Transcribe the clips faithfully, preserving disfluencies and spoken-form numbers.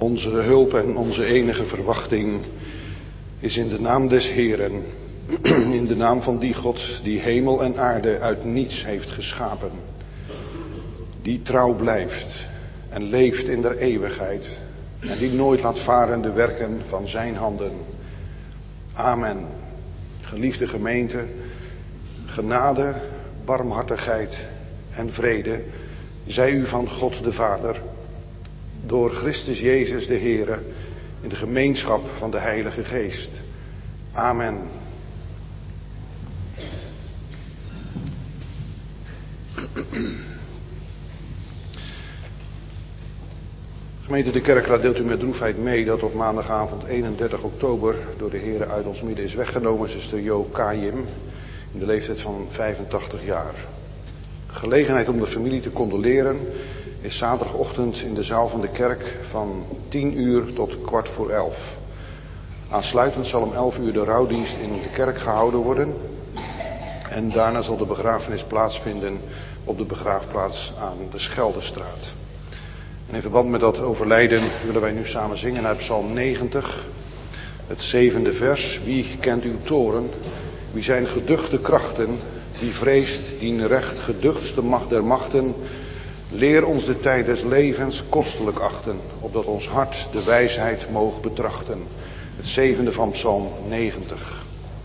Onze hulp en onze enige verwachting is in de naam des Heeren, in de naam van die God die hemel en aarde uit niets heeft geschapen, die trouw blijft en leeft in der eeuwigheid en die nooit laat varen de werken van zijn handen. Amen. Geliefde gemeente, genade, barmhartigheid en vrede zij u van God de Vader, door Christus Jezus de Heere, in de gemeenschap van de Heilige Geest. Amen. Gemeente de Kerkraad, deelt u met droefheid mee dat op maandagavond eenendertig oktober door de Heere uit ons midden is weggenomen zuster Jo Kajim in de leeftijd van vijfentachtig jaar. Gelegenheid om de familie te condoleren is zaterdagochtend in de zaal van de kerk van tien uur tot kwart voor elf. Aansluitend zal om elf uur de rouwdienst in de kerk gehouden worden. En daarna zal de begrafenis plaatsvinden op de begraafplaats aan de Scheldestraat. En in verband met dat overlijden willen wij nu samen zingen uit Psalm negentig. Het zevende vers. Wie kent uw toren? Wie zijn geduchte krachten? Wie vreest dien recht geduchtste macht der machten? Leer ons de tijd des levens kostelijk achten, opdat ons hart de wijsheid moog betrachten. Het zevende van Psalm negentig.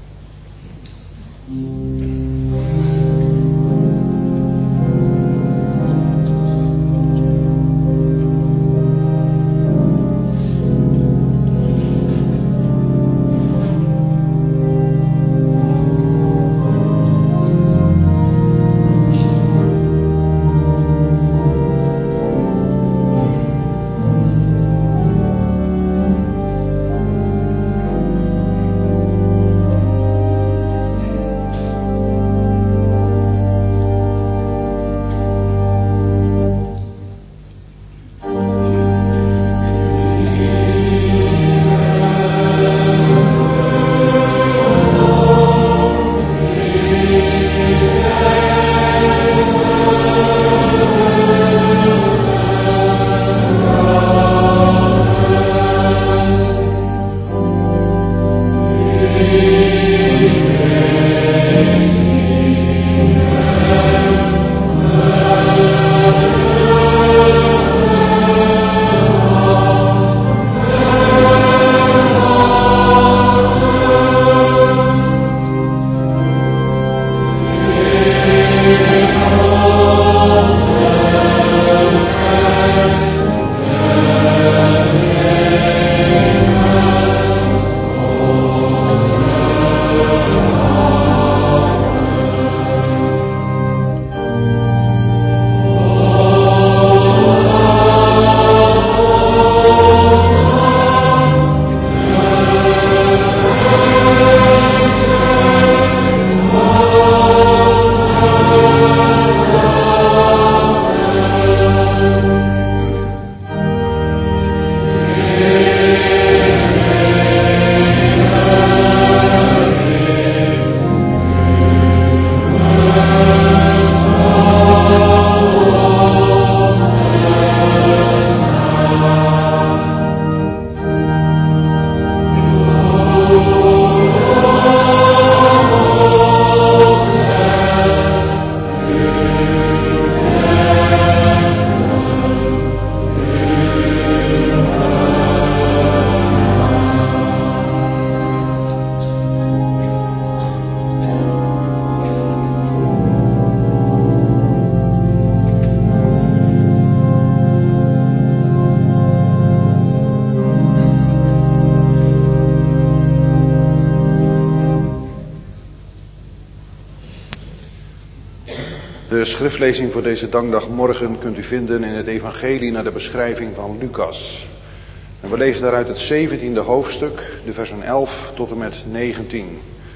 De schriftlezing voor deze dankdagmorgen kunt u vinden in het evangelie naar de beschrijving van Lucas. En we lezen daaruit het zeventiende hoofdstuk, de versen elf tot en met negentien.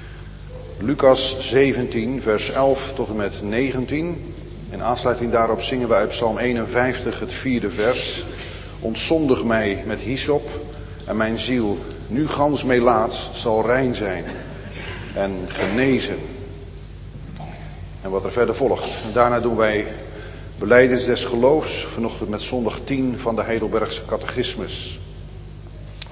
Lucas zeventien, vers elf tot en met negentien. In aansluiting daarop zingen we uit Psalm eenenvijftig het vierde vers. Ontzondig mij met hyssop en mijn ziel, nu gans melaats, zal rein zijn en genezen. En wat er verder volgt. En daarna doen wij belijdenis des geloofs, vanochtend met zondag tien van de Heidelbergse catechismus.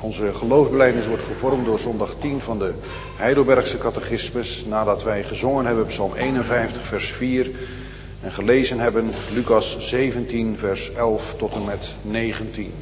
Onze geloofsbelijdenis wordt gevormd door zondag tien van de Heidelbergse catechismus, nadat wij gezongen hebben Psalm eenenvijftig vers vier en gelezen hebben Lucas zeventien vers elf tot en met negentien.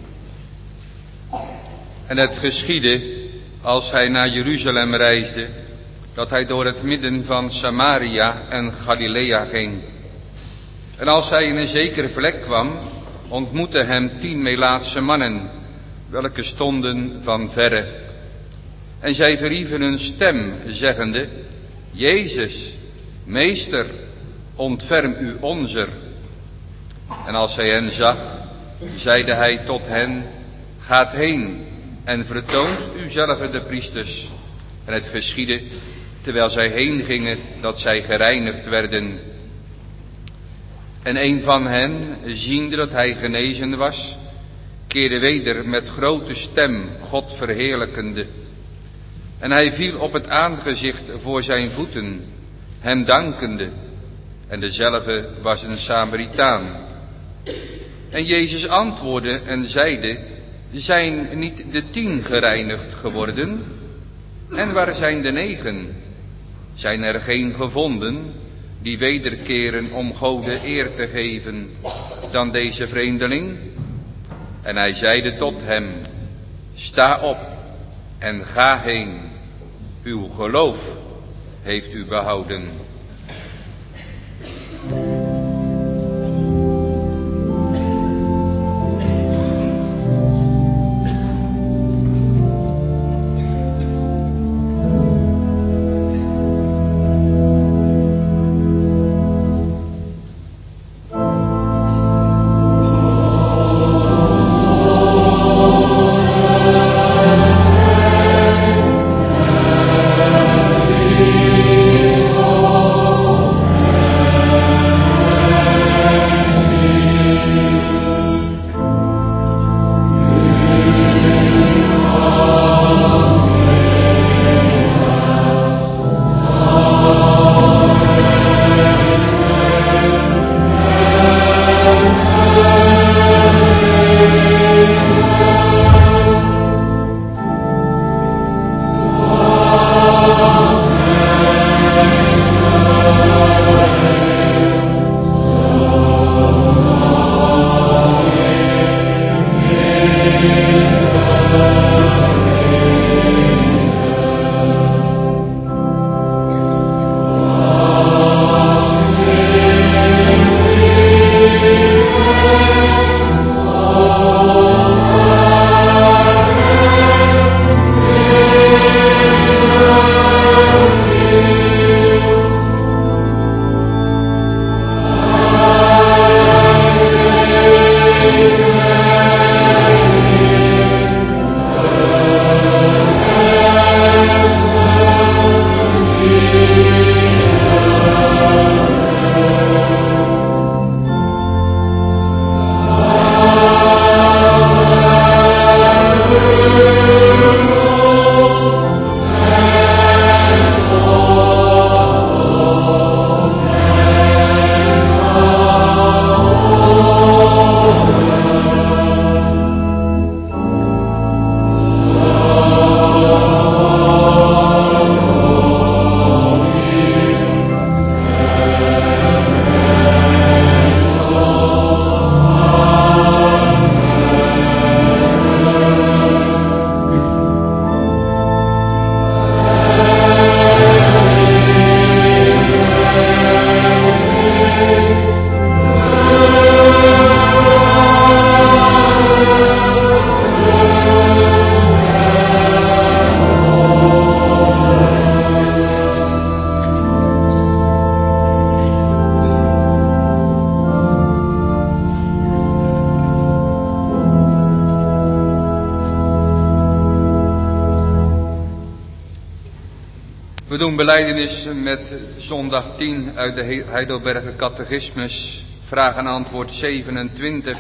En het geschiedde, als hij naar Jeruzalem reisde, dat hij door het midden van Samaria en Galilea ging. En als hij in een zekere plek kwam, ontmoetten hem tien Melaatse mannen, welke stonden van verre. En zij verhieven hun stem, zeggende: Jezus, Meester, ontferm u onzer. En als hij hen zag, zeide hij tot hen: Gaat heen en vertoont uzelve de priesters. En het geschiedde, terwijl zij heen gingen, dat zij gereinigd werden. En een van hen, ziende dat hij genezen was, keerde weder met grote stem God verheerlijkende. En hij viel op het aangezicht voor zijn voeten, hem dankende. En dezelfde was een Samaritaan. En Jezus antwoordde en zeide: Zijn niet de tien gereinigd geworden? En waar zijn de negen? Zijn er geen gevonden die wederkeren om God de eer te geven dan deze vreemdeling? En hij zeide tot hem: Sta op en ga heen. Uw geloof heeft u behouden. We doen belijdenis met zondag tien uit de Heidelberger catechismus, vraag en antwoord zevenentwintig.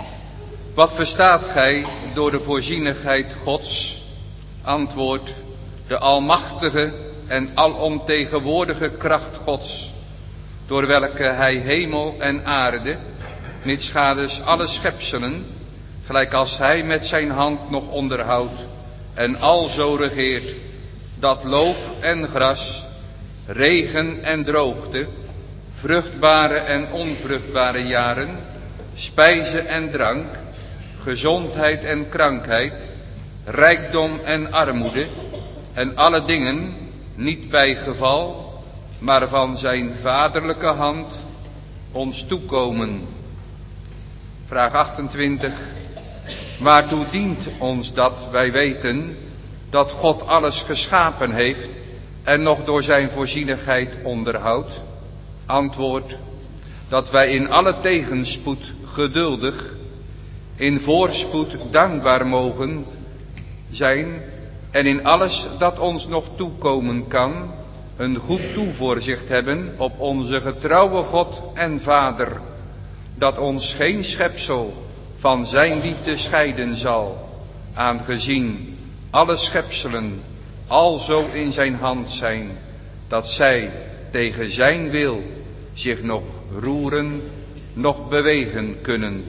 Wat verstaat gij door de voorzienigheid Gods? Antwoord: de almachtige en alomtegenwoordige kracht Gods, door welke hij hemel en aarde, mitsgadens alle schepselen, gelijk als hij met zijn hand nog onderhoudt, en alzo regeert, dat loof en gras, regen en droogte, vruchtbare en onvruchtbare jaren, spijze en drank, gezondheid en krankheid, rijkdom en armoede, en alle dingen niet bij geval, maar van zijn vaderlijke hand ons toekomen. Vraag achtentwintig. Waartoe dient ons dat wij weten dat God alles geschapen heeft en nog door zijn voorzienigheid onderhoudt? Antwoord: dat wij in alle tegenspoed geduldig, in voorspoed dankbaar mogen zijn en in alles dat ons nog toekomen kan, een goed toevoorzicht hebben op onze getrouwe God en Vader, dat ons geen schepsel van zijn liefde scheiden zal, aangezien alle schepselen alzo in zijn hand zijn, dat zij tegen zijn wil zich nog roeren, nog bewegen kunnen.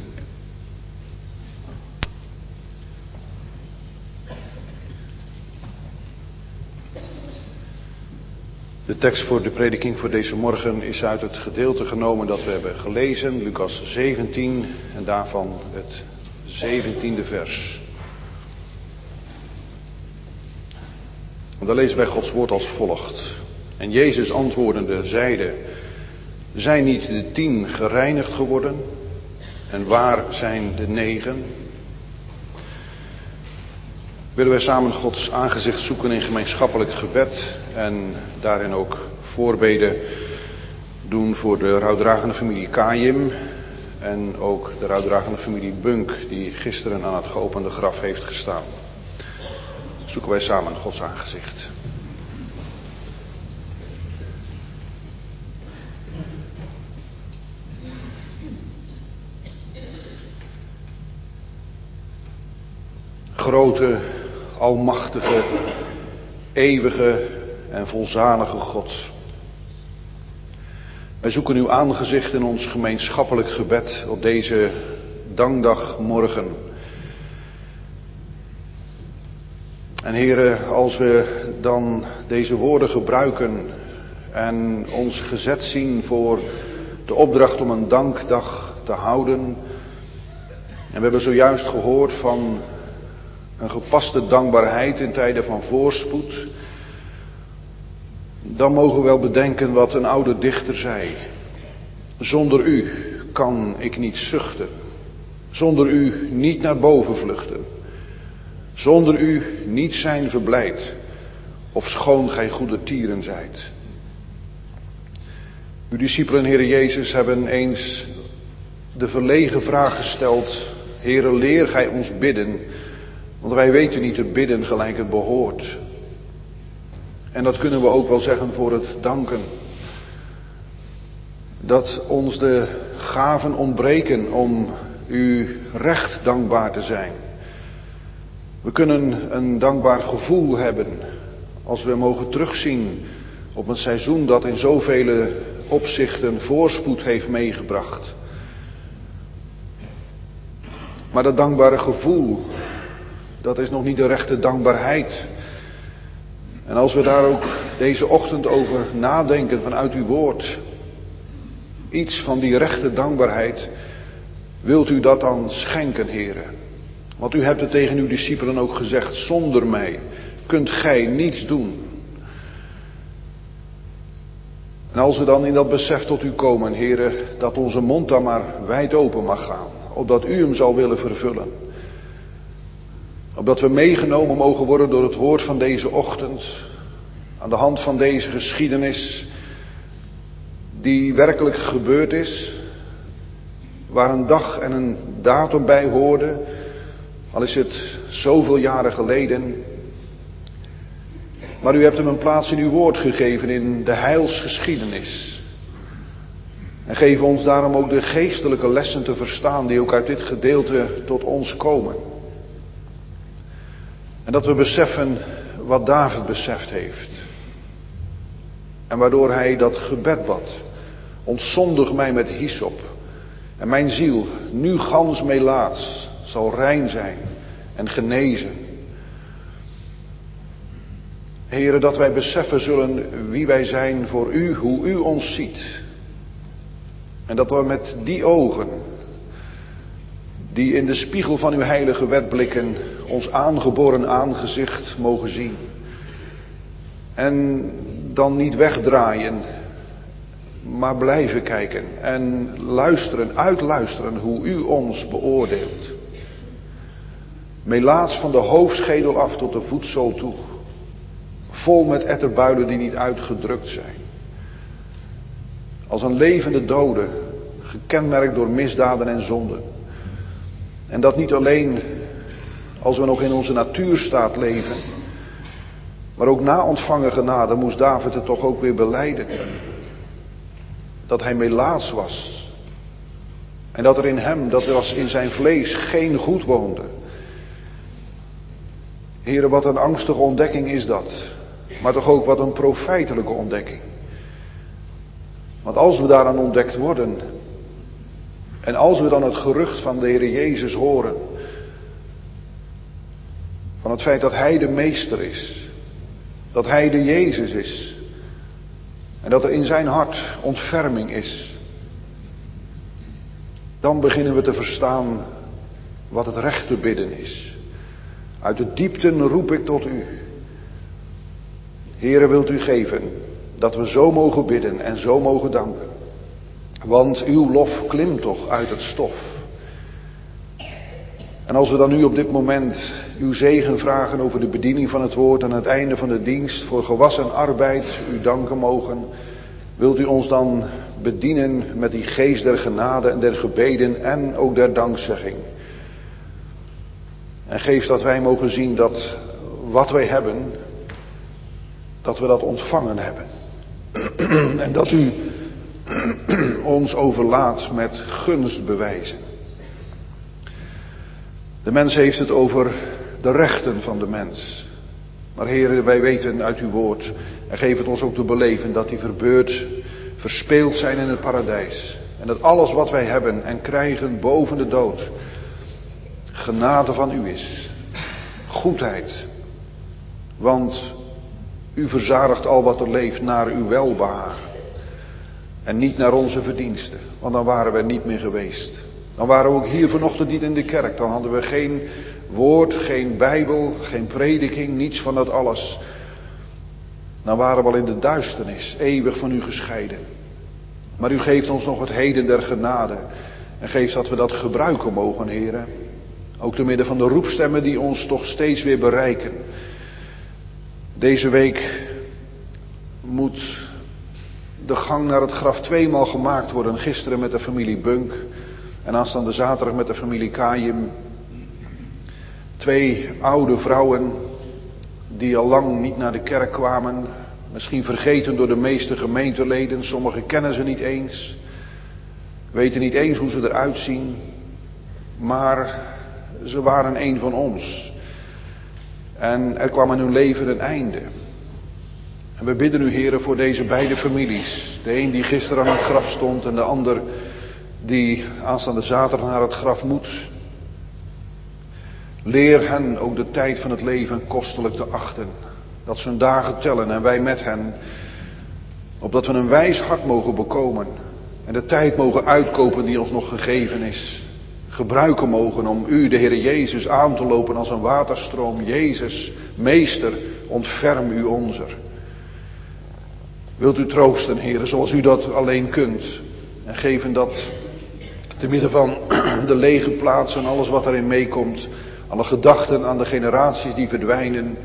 De tekst voor de prediking voor deze morgen is uit het gedeelte genomen dat we hebben gelezen, Lucas zeventien, en daarvan het zeventiende vers. En daar lezen wij Gods woord als volgt. En Jezus antwoordende zeide: zijn niet de tien gereinigd geworden? En waar zijn de negen? Willen wij samen Gods aangezicht zoeken in gemeenschappelijk gebed en daarin ook voorbeden doen voor de rouwdragende familie Kajim en ook de rouwdragende familie Bunk, die gisteren aan het geopende graf heeft gestaan. Zoeken wij samen Gods aangezicht. Grote, almachtige, eeuwige en volzalige God. Wij zoeken uw aangezicht in ons gemeenschappelijk gebed op deze dankdagmorgen. En Heere, als we dan deze woorden gebruiken en ons gezet zien voor de opdracht om een dankdag te houden. En we hebben zojuist gehoord van een gepaste dankbaarheid in tijden van voorspoed. Dan mogen we wel bedenken wat een oude dichter zei. Zonder u kan ik niet zuchten. Zonder u niet naar boven vluchten. Zonder u niet zijn verblijd. Of schoon gij goede tieren zijt. Uw discipelen, Heere Jezus, hebben eens de verlegen vraag gesteld: Heere, leer gij ons bidden, want wij weten niet te bidden gelijk het behoort. En dat kunnen we ook wel zeggen voor het danken. Dat ons de gaven ontbreken om u recht dankbaar te zijn. We kunnen een dankbaar gevoel hebben als we mogen terugzien op een seizoen dat in zoveel opzichten voorspoed heeft meegebracht. Maar dat dankbare gevoel, dat is nog niet de rechte dankbaarheid. En als we daar ook deze ochtend over nadenken vanuit uw woord, iets van die rechte dankbaarheid, wilt u dat dan schenken, Heere? Want u hebt het tegen uw discipelen ook gezegd: zonder mij kunt gij niets doen. En als we dan in dat besef tot u komen, Heere, dat onze mond dan maar wijd open mag gaan, opdat u hem zal willen vervullen. Opdat we meegenomen mogen worden door het woord van deze ochtend, aan de hand van deze geschiedenis die werkelijk gebeurd is, waar een dag en een datum bij hoorden, al is het zoveel jaren geleden. Maar u hebt hem een plaats in uw woord gegeven in de heilsgeschiedenis. En geef ons daarom ook de geestelijke lessen te verstaan die ook uit dit gedeelte tot ons komen. En dat we beseffen wat David beseft heeft. En waardoor hij dat gebed bad: ontzondig mij met hyssop. En mijn ziel, nu gans melaats, zal rein zijn en genezen. Heere, dat wij beseffen zullen wie wij zijn voor u, hoe u ons ziet. En dat we met die ogen, die in de spiegel van uw heilige wet blikken, ons aangeboren aangezicht mogen zien. En dan niet wegdraaien, maar blijven kijken en luisteren, uitluisteren hoe u ons beoordeelt. Melaats van de hoofdschedel af tot de voetzool toe. Vol met etterbuilen die niet uitgedrukt zijn. Als een levende dode, gekenmerkt door misdaden en zonden. En dat niet alleen als we nog in onze natuurstaat leven, maar ook na ontvangen genade moest David het toch ook weer belijden. Dat hij melaats was. En dat er in hem, dat er was in zijn vlees, geen goed woonde. Heere, wat een angstige ontdekking is dat. Maar toch ook wat een profijtelijke ontdekking. Want als we daaraan ontdekt worden, en als we dan het gerucht van de Heer Jezus horen, van het feit dat Hij de Meester is, dat Hij de Jezus is, en dat er in zijn hart ontferming is, dan beginnen we te verstaan wat het rechte bidden is. Uit de diepten roep ik tot u. Heere, wilt u geven dat we zo mogen bidden en zo mogen danken. Want uw lof klimt toch uit het stof. En als we dan nu op dit moment uw zegen vragen over de bediening van het woord aan het einde van de dienst, voor gewas en arbeid u danken mogen, wilt u ons dan bedienen met die geest der genade en der gebeden en ook der dankzegging. En geef dat wij mogen zien dat wat wij hebben, dat we dat ontvangen hebben. En dat u ons overlaat met gunstbewijzen. De mens heeft het over de rechten van de mens. Maar Heere, wij weten uit uw woord, en geef het ons ook te beleven, dat die verbeurd, verspeeld zijn in het paradijs. En dat alles wat wij hebben en krijgen boven de dood, genade van u is. Goedheid. Want u verzadigt al wat er leeft naar uw welbehagen. En niet naar onze verdiensten. Want dan waren we niet meer geweest. Dan waren we ook hier vanochtend niet in de kerk. Dan hadden we geen woord, geen Bijbel, geen prediking, niets van dat alles. Dan waren we al in de duisternis, eeuwig van u gescheiden. Maar u geeft ons nog het heden der genade. En geeft dat we dat gebruiken mogen, heren. Ook te midden van de roepstemmen die ons toch steeds weer bereiken. Deze week moet de gang naar het graf tweemaal gemaakt worden. Gisteren met de familie Bunk en aanstaande zaterdag met de familie Kajim. Twee oude vrouwen die al lang niet naar de kerk kwamen. Misschien vergeten door de meeste gemeenteleden. Sommigen kennen ze niet eens. Weten niet eens hoe ze eruit zien. Maar ze waren een van ons. En er kwam aan hun leven een einde. En we bidden u, heren, voor deze beide families. De een die gisteren aan het graf stond en de ander die aanstaande zaterdag naar het graf moet. Leer hen ook de tijd van het leven kostelijk te achten. Dat ze hun dagen tellen en wij met hen. Opdat we een wijs hart mogen bekomen. En de tijd mogen uitkopen die ons nog gegeven is. Gebruiken mogen om u, de Heer Jezus, aan te lopen als een waterstroom. Jezus, Meester, ontferm u onzer. Wilt u troosten, heren, zoals u dat alleen kunt. En geven dat te midden van de lege plaatsen en alles wat erin meekomt. Alle gedachten aan de generaties die verdwijnen.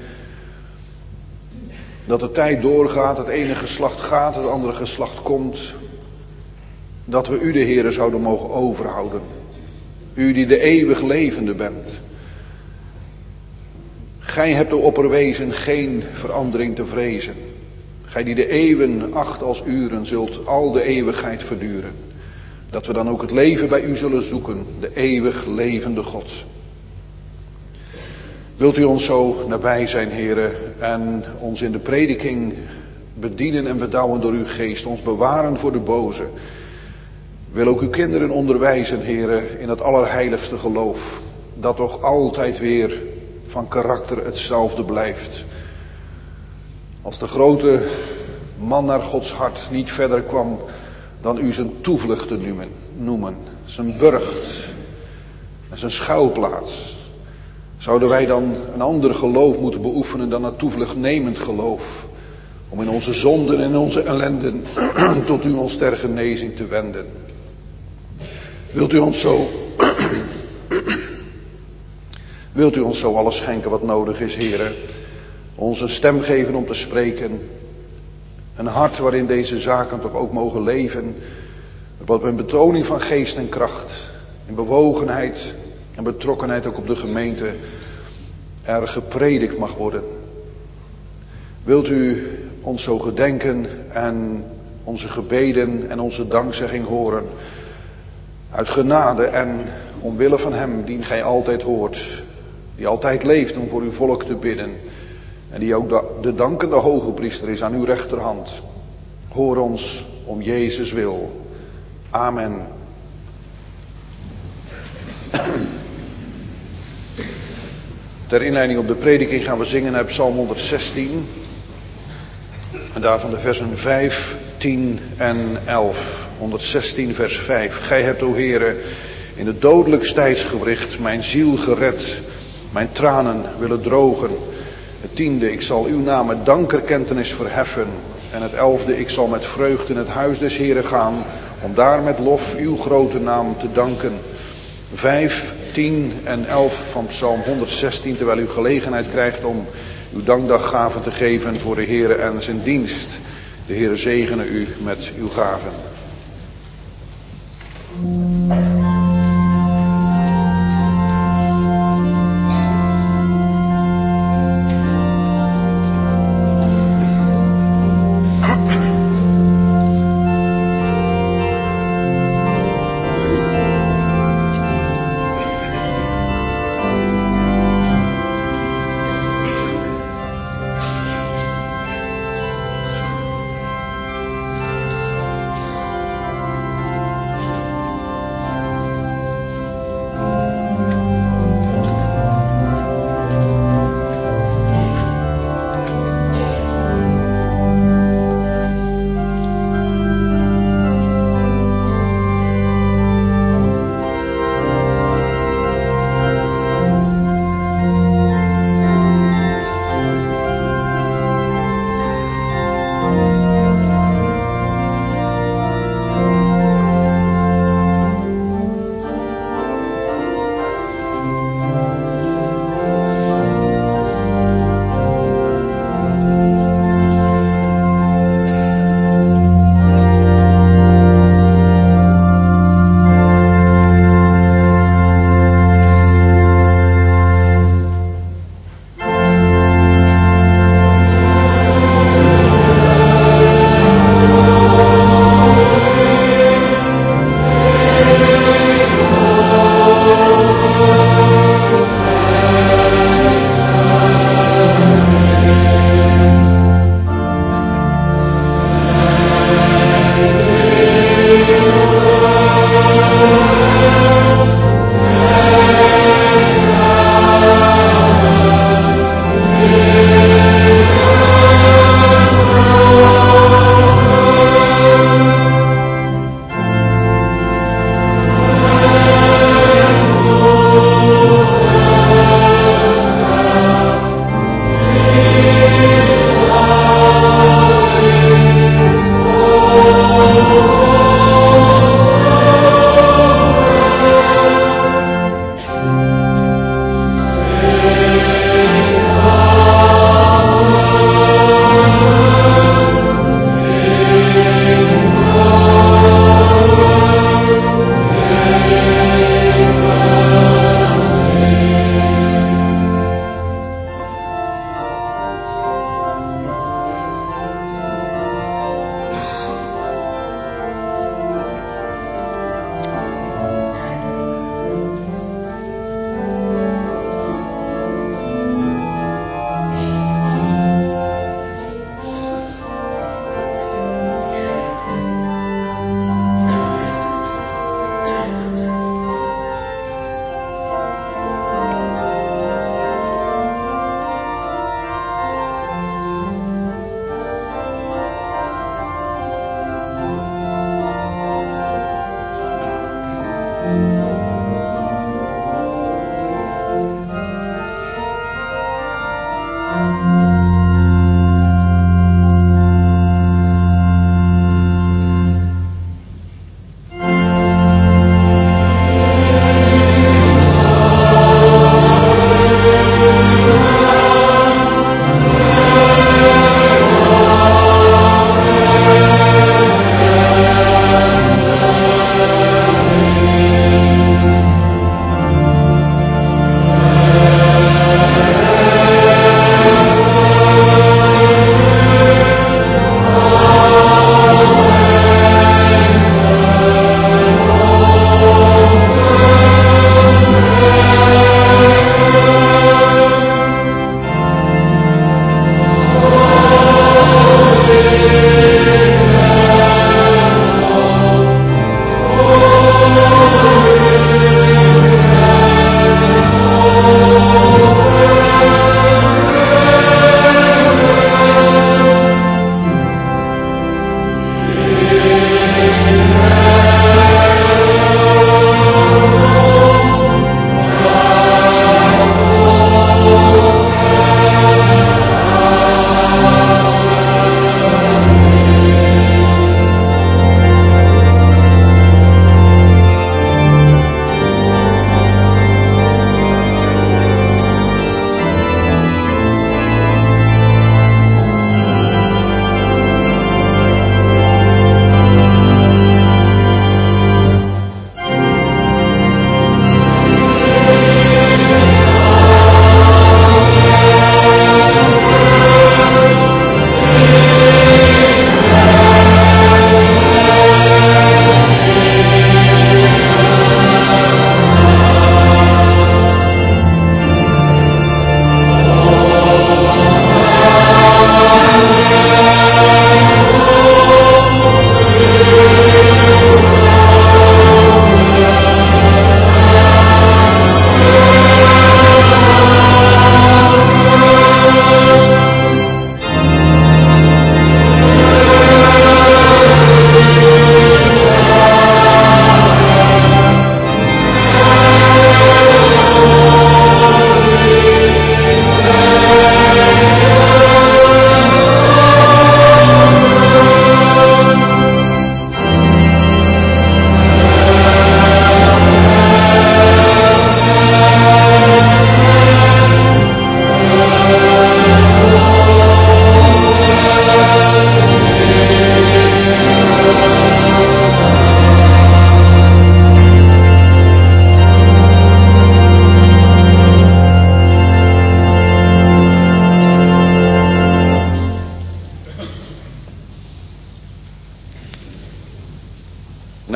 Dat de tijd doorgaat, het ene geslacht gaat, het andere geslacht komt. Dat we u, de Heere, zouden mogen overhouden. U die de eeuwig levende bent. Gij hebt de opperwezen geen verandering te vrezen. Gij die de eeuwen acht als uren zult al de eeuwigheid verduren. Dat we dan ook het leven bij u zullen zoeken, de eeuwig levende God. Wilt u ons zo nabij zijn, heren, en ons in de prediking bedienen en bedouwen door uw geest, ons bewaren voor de boze. Wil ook uw kinderen onderwijzen, heren, in het allerheiligste geloof, dat toch altijd weer van karakter hetzelfde blijft. Als de grote man naar Gods hart niet verder kwam dan u zijn toevlucht te noemen, zijn burcht en zijn schuilplaats, zouden wij dan een ander geloof moeten beoefenen dan het toevluchtnemend geloof, om in onze zonden en onze ellenden tot u ons ter genezing te wenden? Wilt u ons zo, wilt u ons zo alles schenken wat nodig is, Heere? Ons een stem geven om te spreken, een hart waarin deze zaken toch ook mogen leven, wat een betoning van geest en kracht, in bewogenheid en betrokkenheid ook op de gemeente er gepredikt mag worden. Wilt u ons zo gedenken en onze gebeden en onze dankzegging horen, uit genade en omwille van hem die gij altijd hoort, die altijd leeft om voor uw volk te bidden en die ook de, de dankende hoge priester is aan uw rechterhand. Hoor ons om Jezus wil. Amen. Ter inleiding op de prediking gaan we zingen uit Psalm honderdzestien. En daarvan de versen vijf, tien en elf. honderdzestien vers vijf. Gij hebt, o Heere, in het dodelijkst tijdsgewricht mijn ziel gered, mijn tranen willen drogen. Het tiende, ik zal uw naam met dankerkentenis verheffen. En het elfde, ik zal met vreugde in het huis des Heeren gaan, om daar met lof uw grote naam te danken. Vijf, tien en elf van Psalm honderdzestien, terwijl u gelegenheid krijgt om uw dankdaggaven te geven voor de Heere en zijn dienst. De Heere zegene u met uw gaven.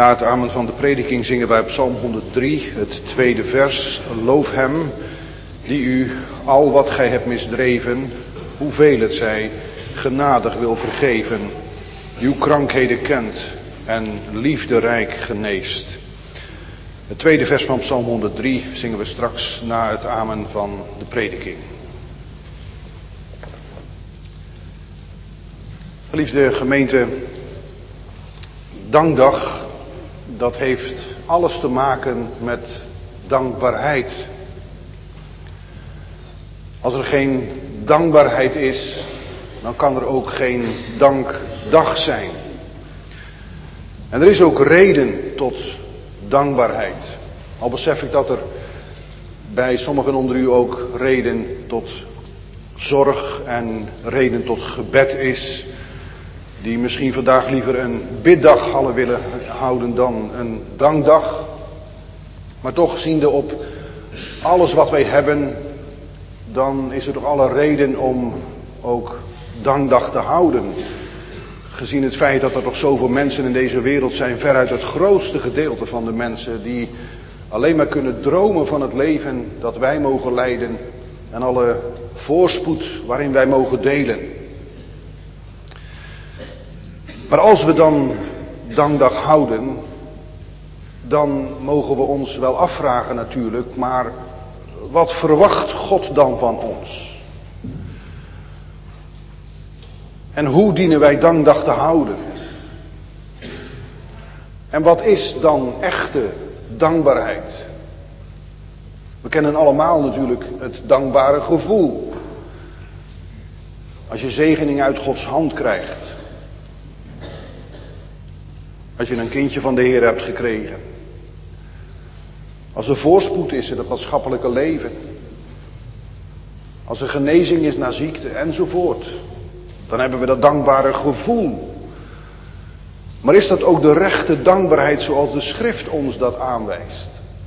Na het amen van de prediking zingen wij Psalm honderddrie, het tweede vers. Loof hem, die u al wat gij hebt misdreven, hoeveel het zij, genadig wil vergeven. Die uw krankheden kent en liefderijk geneest. Het tweede vers van Psalm honderddrie zingen we straks na het amen van de prediking. Geliefde gemeente, dankdag, dat heeft alles te maken met dankbaarheid. Als er geen dankbaarheid is, dan kan er ook geen dankdag zijn. En er is ook reden tot dankbaarheid. Al besef ik dat er bij sommigen onder u ook reden tot zorg en reden tot gebed is. Die misschien vandaag liever een biddag hadden willen houden dan een dankdag. Maar toch ziende op alles wat wij hebben, dan is er toch alle reden om ook dankdag te houden. Gezien het feit dat er toch zoveel mensen in deze wereld zijn, veruit het grootste gedeelte van de mensen, die alleen maar kunnen dromen van het leven dat wij mogen leiden en alle voorspoed waarin wij mogen delen. Maar als we dan dankdag houden, dan mogen we ons wel afvragen natuurlijk, maar wat verwacht God dan van ons? En hoe dienen wij dankdag te houden? En wat is dan echte dankbaarheid? We kennen allemaal natuurlijk het dankbare gevoel. Als je zegening uit Gods hand krijgt. Als je een kindje van de Heer hebt gekregen. Als er voorspoed is in het maatschappelijke leven. Als er genezing is na ziekte enzovoort. Dan hebben we dat dankbare gevoel. Maar is dat ook de rechte dankbaarheid zoals de schrift ons dat aanwijst?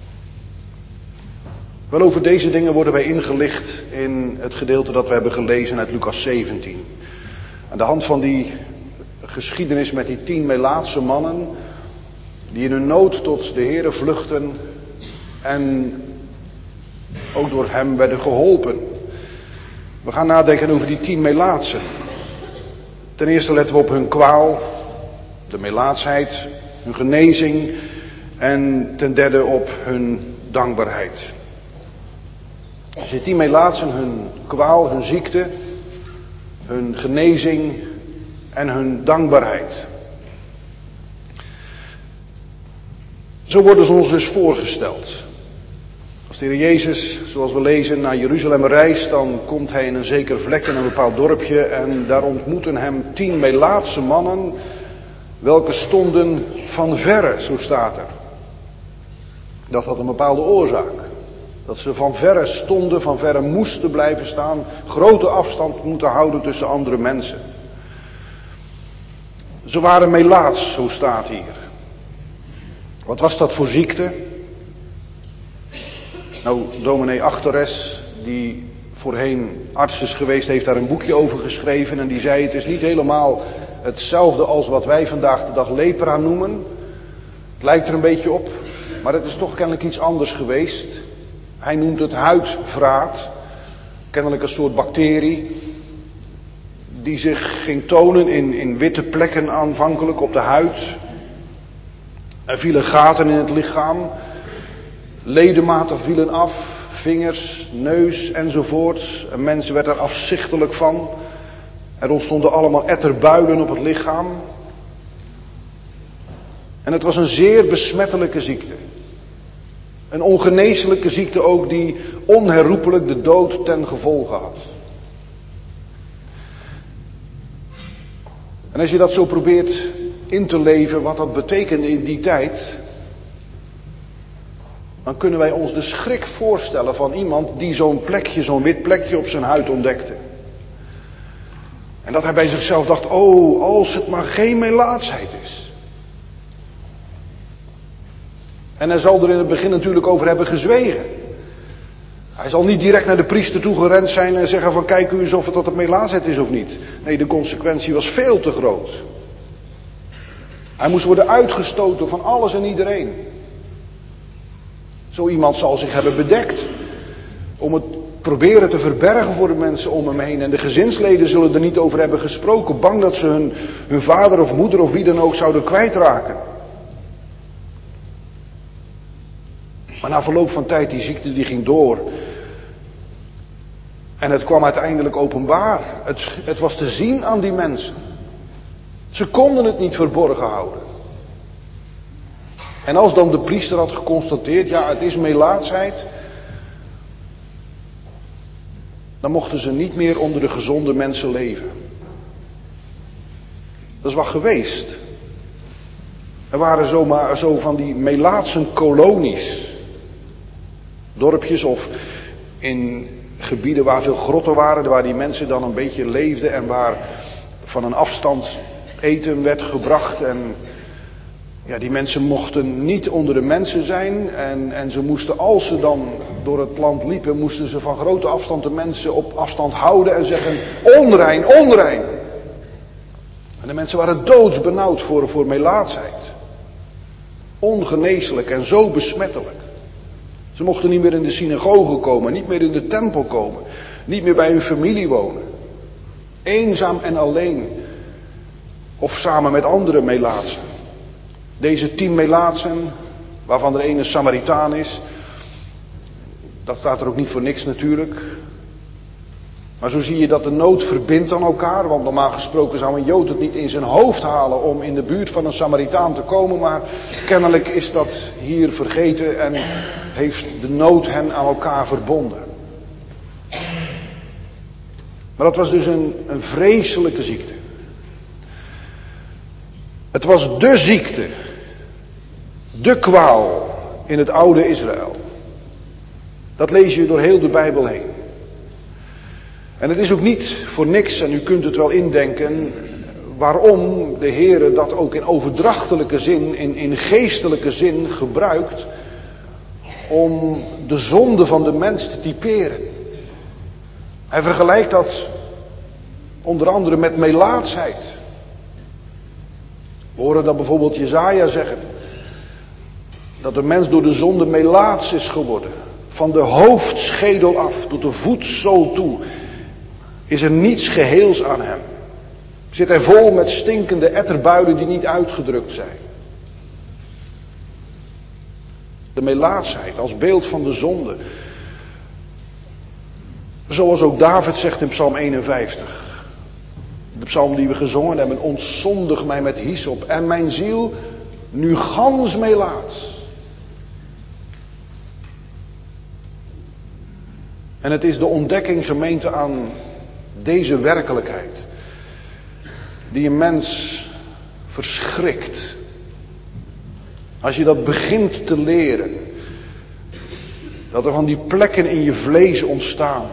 Wel, over deze dingen worden wij ingelicht in het gedeelte dat we hebben gelezen uit Lucas zeventien. Aan de hand van die geschiedenis met die tien Melaatse mannen die in hun nood tot de Heere vluchten en ook door hem werden geholpen. We gaan nadenken over die tien Melaatsen. Ten eerste letten we op hun kwaal, de melaatsheid, hun genezing en ten derde op hun dankbaarheid. Als je tien Melaatsen, hun kwaal, hun ziekte, hun genezing en hun dankbaarheid. Zo worden ze ons dus voorgesteld. Als de Heer Jezus, zoals we lezen, naar Jeruzalem reist, dan komt hij in een zeker vlek in een bepaald dorpje en daar ontmoeten hem tien Melaatse mannen, welke stonden van verre, zo staat er. Dat had een bepaalde oorzaak. Dat ze van verre stonden, van verre moesten blijven staan, grote afstand moeten houden tussen andere mensen. Ze waren melaats, zo staat hier. Wat was dat voor ziekte? Nou, dominee Achteres, die voorheen arts is geweest, heeft daar een boekje over geschreven. En die zei, het is niet helemaal hetzelfde als wat wij vandaag de dag lepra noemen. Het lijkt er een beetje op, maar het is toch kennelijk iets anders geweest. Hij noemt het huidvraat, kennelijk een soort bacterie, die zich ging tonen in, in witte plekken aanvankelijk op de huid. Er vielen gaten in het lichaam, ledematen vielen af, vingers, neus enzovoort. Een mens werd er afzichtelijk van. Er ontstonden allemaal etterbuilen op het lichaam. En het was een zeer besmettelijke ziekte. Een ongeneeslijke ziekte ook die onherroepelijk de dood ten gevolge had. En als je dat zo probeert in te leven, wat dat betekende in die tijd, dan kunnen wij ons de schrik voorstellen van iemand die zo'n plekje, zo'n wit plekje op zijn huid ontdekte. En dat hij bij zichzelf dacht, oh, als het maar geen melaatsheid is. En hij zal er in het begin natuurlijk over hebben gezwegen. Hij zal niet direct naar de priester toe gerend zijn en zeggen van kijk u eens of het tot het melaatsheid is of niet. Nee, de consequentie was veel te groot. Hij moest worden uitgestoten van alles en iedereen. Zo iemand zal zich hebben bedekt om het proberen te verbergen voor de mensen om hem heen. En de gezinsleden zullen er niet over hebben gesproken, bang dat ze hun, hun vader of moeder of wie dan ook zouden kwijtraken. Maar na verloop van tijd, die ziekte die ging door. En het kwam uiteindelijk openbaar. Het, het was te zien aan die mensen. Ze konden het niet verborgen houden. En als dan de priester had geconstateerd, ja, het is melaatsheid, dan mochten ze niet meer onder de gezonde mensen leven. Dat is wat geweest. Er waren zomaar zo van die melaatsen kolonies. Dorpjes of in gebieden waar veel grotten waren, waar die mensen dan een beetje leefden en waar van een afstand eten werd gebracht. En ja, die mensen mochten niet onder de mensen zijn en, en ze moesten, als ze dan door het land liepen, moesten ze van grote afstand de mensen op afstand houden en zeggen, onrein, onrein. En de mensen waren doodsbenauwd voor, voor melaatsheid. Ongeneeslijk en zo besmettelijk. Ze mochten niet meer in de synagoge komen, niet meer in de tempel komen, niet meer bij hun familie wonen. Eenzaam en alleen. Of samen met andere melaatsen. Deze tien melaatsen, waarvan er een een Samaritaan is, dat staat er ook niet voor niks natuurlijk. Maar zo zie je dat de nood verbindt aan elkaar, want normaal gesproken zou een Jood het niet in zijn hoofd halen om in de buurt van een Samaritaan te komen, maar kennelijk is dat hier vergeten en heeft de nood hen aan elkaar verbonden. Maar dat was dus een, een vreselijke ziekte. Het was de ziekte, de kwaal in het oude Israël. Dat lees je door heel de Bijbel heen. En het is ook niet voor niks, en u kunt het wel indenken, waarom de Heere dat ook in overdrachtelijke zin, in, in geestelijke zin gebruikt om de zonde van de mens te typeren. Hij vergelijkt dat onder andere met melaatsheid. We horen dat bijvoorbeeld Jesaja zeggen, dat de mens door de zonde melaats is geworden. Van de hoofdschedel af tot de voetzool toe is er niets geheels aan hem. Zit hij vol met stinkende etterbuiden die niet uitgedrukt zijn. De melaatsheid als beeld van de zonde. Zoals ook David zegt in Psalm eenenvijftig. De psalm die we gezongen hebben. Ontzondig mij met hyssop en mijn ziel nu gans melaats. En het is de ontdekking, gemeente, aan deze werkelijkheid die een mens verschrikt. Als je dat begint te leren, dat er van die plekken in je vlees ontstaan.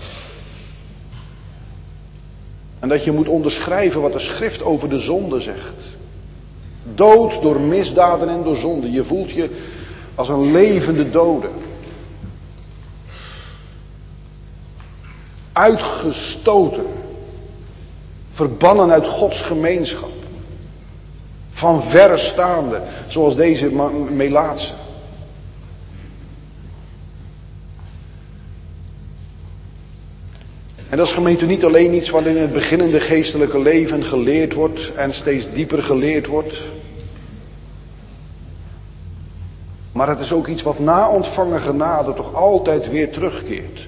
En dat je moet onderschrijven wat de schrift over de zonde zegt. Dood door misdaden en door zonde. Je voelt je als een levende dode. Uitgestoten. Verbannen uit Gods gemeenschap. Van verre staande, zoals deze melaatse. En dat is, gemeente, niet alleen iets wat in het beginnende geestelijke leven geleerd wordt en steeds dieper geleerd wordt. Maar het is ook iets wat na ontvangen genade toch altijd weer terugkeert.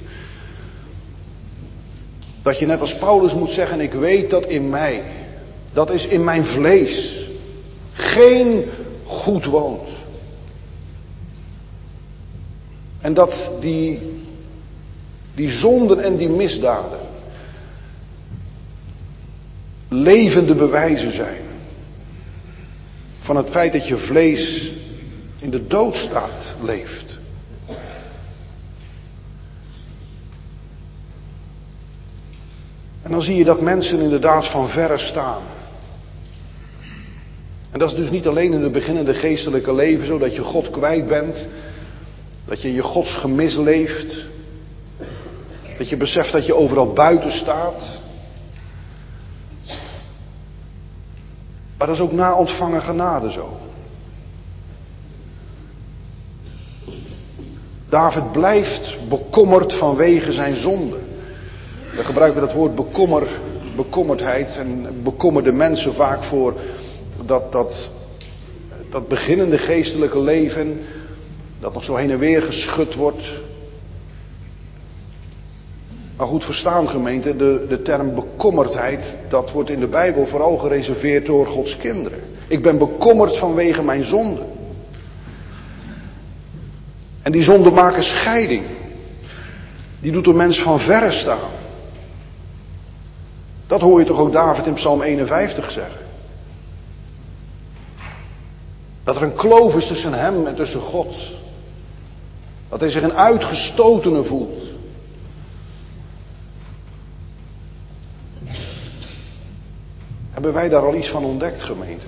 Dat je net als Paulus moet zeggen, ik weet dat in mij, dat is in mijn vlees, geen goed woont. En dat die, die zonden en die misdaden levende bewijzen zijn van het feit dat je vlees in de doodstaat leeft. En dan zie je dat mensen inderdaad van verre staan. En dat is dus niet alleen in het beginnende geestelijke leven zo dat je God kwijt bent. Dat je in je Gods gemis leeft. Dat je beseft dat je overal buiten staat. Maar dat is ook na ontvangen genade zo. David blijft bekommerd vanwege zijn zonde. We gebruiken dat woord bekommer, bekommerdheid en bekommerde mensen vaak voor dat, dat, dat beginnende geestelijke leven, dat nog zo heen en weer geschud wordt. Maar goed verstaan gemeente, de, de term bekommerdheid, dat wordt in de Bijbel vooral gereserveerd door Gods kinderen. Ik ben bekommerd vanwege mijn zonde. En die zonden maken scheiding. Die doet een mens van verre staan. Dat hoor je toch ook David in Psalm eenenvijftig zeggen. Dat er een kloof is tussen hem en tussen God. Dat hij zich een uitgestotene voelt. Hebben wij daar al iets van ontdekt, gemeente?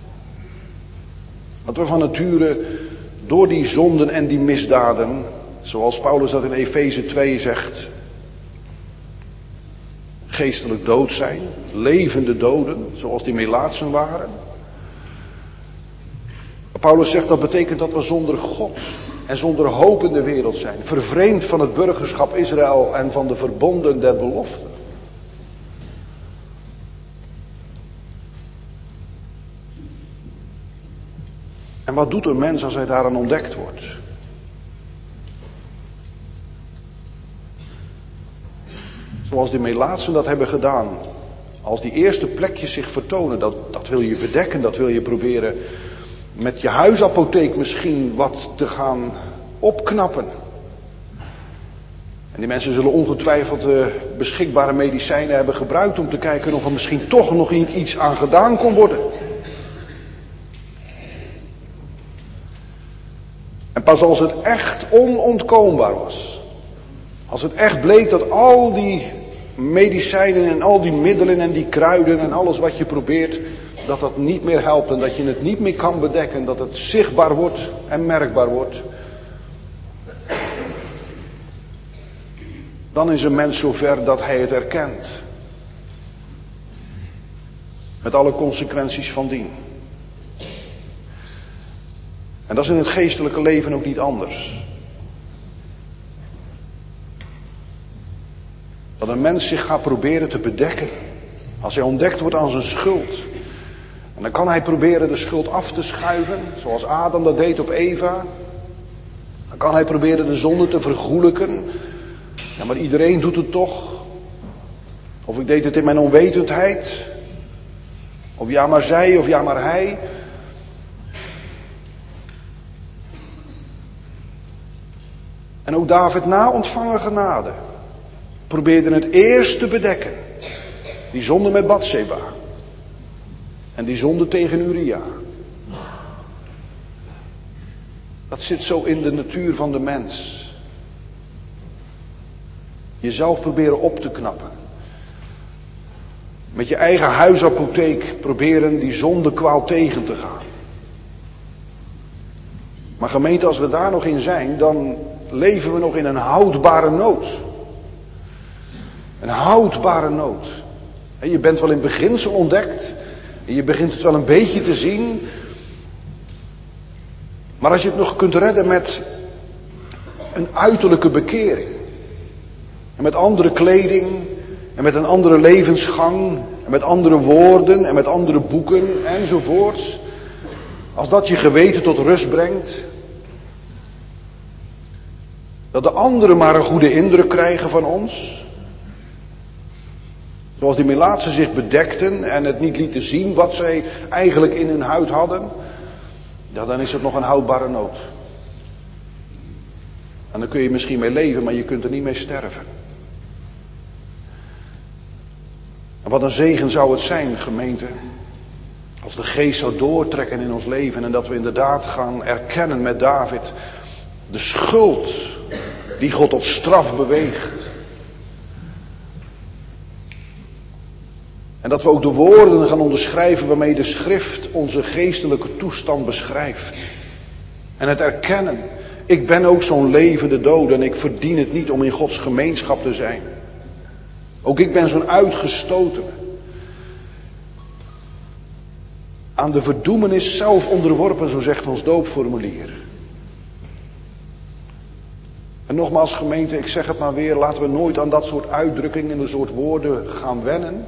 Dat we van nature door die zonden en die misdaden, zoals Paulus dat in Efeze twee zegt, geestelijk dood zijn, levende doden, zoals die Melaatsen waren. Paulus zegt dat betekent dat we zonder God en zonder hoop in de wereld zijn, vervreemd van het burgerschap Israël en van de verbonden der belofte. En wat doet een mens als hij daaraan ontdekt wordt? Zoals de Melaatsen dat hebben gedaan. Als die eerste plekjes zich vertonen, dat, dat wil je bedekken, dat wil je proberen met je huisapotheek misschien wat te gaan opknappen. En die mensen zullen ongetwijfeld uh, beschikbare medicijnen hebben gebruikt om te kijken of er misschien toch nog iets aan gedaan kon worden. En pas als het echt onontkoombaar was, als het echt bleek dat al die medicijnen en al die middelen en die kruiden en alles wat je probeert, dat dat niet meer helpt en dat je het niet meer kan bedekken, dat het zichtbaar wordt en merkbaar wordt, dan is een mens zover dat hij het erkent. Met alle consequenties van dien. En dat is in het geestelijke leven ook niet anders. Dat een mens zich gaat proberen te bedekken. Als hij ontdekt wordt aan zijn schuld. En dan kan hij proberen de schuld af te schuiven. Zoals Adam dat deed op Eva. Dan kan hij proberen de zonde te vergoelijken. Ja, maar iedereen doet het toch. Of ik deed het in mijn onwetendheid. Of ja maar zij of ja maar hij. En ook David na ontvangen genade probeerde het eerst te bedekken. Die zonde met Batseba. En die zonde tegen Uria. Dat zit zo in de natuur van de mens. Jezelf proberen op te knappen. Met je eigen huisapotheek proberen die zondekwaal tegen te gaan. Maar gemeente, als we daar nog in zijn, dan leven we nog in een houdbare nood. Een houdbare nood. En je bent wel in beginsel ontdekt. En je begint het wel een beetje te zien. Maar als je het nog kunt redden met een uiterlijke bekering. En met andere kleding. En met een andere levensgang. En met andere woorden. En met andere boeken. Enzovoorts. Als dat je geweten tot rust brengt. Dat de anderen maar een goede indruk krijgen van ons. Zoals die Melaatsen zich bedekten en het niet lieten zien wat zij eigenlijk in hun huid hadden. Ja, dan is het nog een houdbare nood. En dan kun je misschien mee leven, maar je kunt er niet mee sterven. En wat een zegen zou het zijn, gemeente. Als de geest zou doortrekken in ons leven en dat we inderdaad gaan erkennen met David. De schuld die God tot straf beweegt. En dat we ook de woorden gaan onderschrijven waarmee de schrift onze geestelijke toestand beschrijft. En het erkennen. Ik ben ook zo'n levende dode en ik verdien het niet om in Gods gemeenschap te zijn. Ook ik ben zo'n uitgestotene. aan de verdoemenis zelf onderworpen, zo zegt ons doopformulier. En nogmaals gemeente, ik zeg het maar weer, laten we nooit aan dat soort uitdrukkingen en dat soort woorden gaan wennen.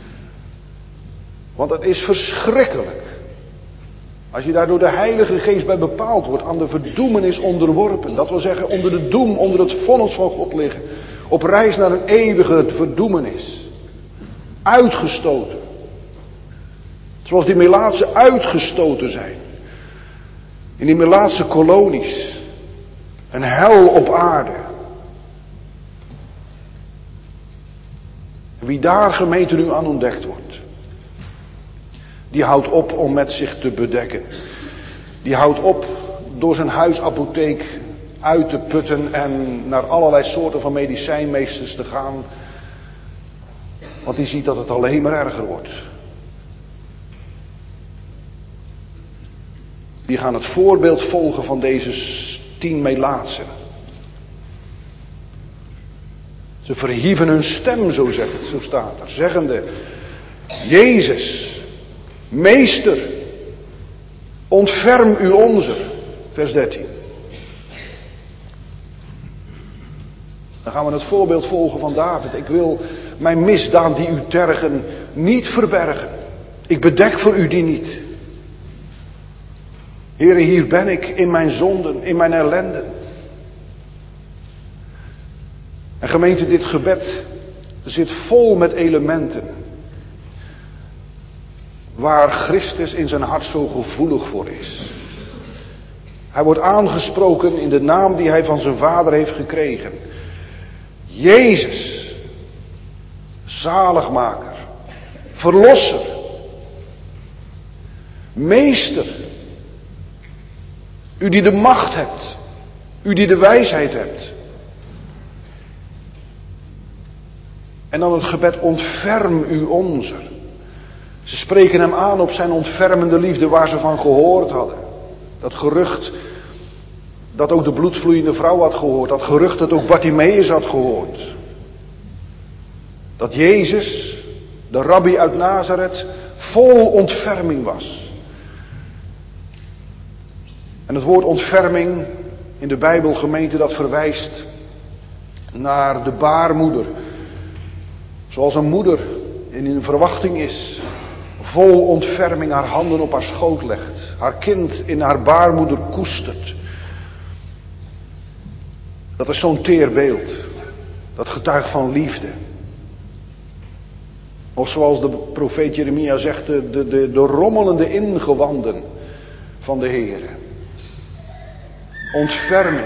Want het is verschrikkelijk. Als je daar door de Heilige Geest bij bepaald wordt, aan de verdoemenis onderworpen. Dat wil zeggen, onder de doem, onder het vonnis van God liggen. Op reis naar een eeuwige verdoemenis. Uitgestoten. Zoals die Melaatsen uitgestoten zijn. In die Melaatse kolonies. Een hel op aarde. En wie daar gemeente nu aan ontdekt wordt. Die houdt op om met zich te bedekken. Die houdt op door zijn huisapotheek uit te putten en naar allerlei soorten van medicijnmeesters te gaan. Want die ziet dat het alleen maar erger wordt. Die gaan het voorbeeld volgen van deze tien Melaatsen. Ze verhieven hun stem, zo zegt het, zo staat er, zeggende: Jezus, Meester, ontferm u onzer. Vers dertien. Dan gaan we het voorbeeld volgen van David. Ik wil mijn misdaad die u tergen niet verbergen. Ik bedek voor u die niet. Heere, hier ben ik in mijn zonden, in mijn ellende. En gemeente, dit gebed zit vol met elementen. Waar Christus in zijn hart zo gevoelig voor is. Hij wordt aangesproken in de naam die hij van zijn vader heeft gekregen. Jezus, zaligmaker, verlosser, meester. U die de macht hebt, u die de wijsheid hebt. En dan het gebed, ontferm u onzer. Ze spreken hem aan op zijn ontfermende liefde waar ze van gehoord hadden. Dat gerucht dat ook de bloedvloeiende vrouw had gehoord. Dat gerucht dat ook Bartimaeus had gehoord. Dat Jezus, de rabbi uit Nazareth, vol ontferming was. En het woord ontferming in de Bijbel, gemeente, dat verwijst naar de baarmoeder. Zoals een moeder in een verwachting is. Vol ontferming haar handen op haar schoot legt. Haar kind in haar baarmoeder koestert. Dat is zo'n teer beeld. Dat getuigt van liefde. Of zoals de profeet Jeremia zegt, de, de, de, de rommelende ingewanden van de Heere. Ontferming.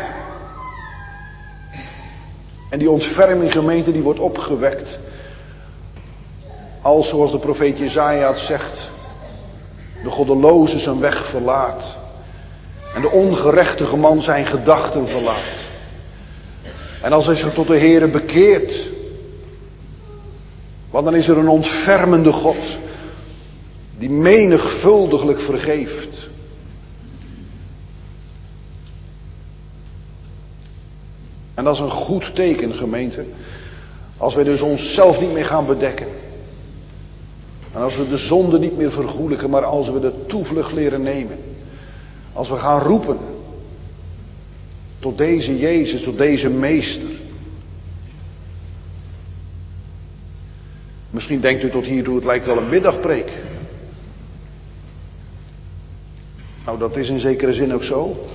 En die ontferming, gemeente, die wordt opgewekt. Als, zoals de profeet Jesaja het zegt, de goddeloze zijn weg verlaat. En de ongerechtige man zijn gedachten verlaat. En als hij zich tot de Heere bekeert. Want dan is er een ontfermende God. Die menigvuldiglijk vergeeft. En dat is een goed teken, gemeente. Als wij dus onszelf niet meer gaan bedekken. En als we de zonde niet meer vergoelijken, maar als we de toevlucht leren nemen. Als we gaan roepen. Tot deze Jezus, tot deze Meester. Misschien denkt u tot hiertoe, het lijkt wel een middagpreek. Nou, dat is in zekere zin ook zo.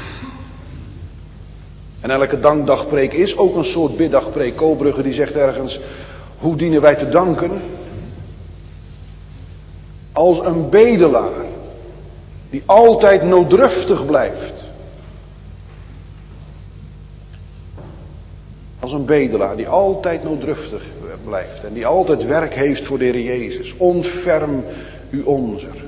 En elke dankdagpreek is ook een soort biddagpreek. Koolbrugge die zegt ergens, hoe dienen wij te danken? Als een bedelaar, die altijd nooddruftig blijft. Als een bedelaar die altijd nooddruftig blijft. En die altijd werk heeft voor de Heer Jezus. Ontferm u onzer.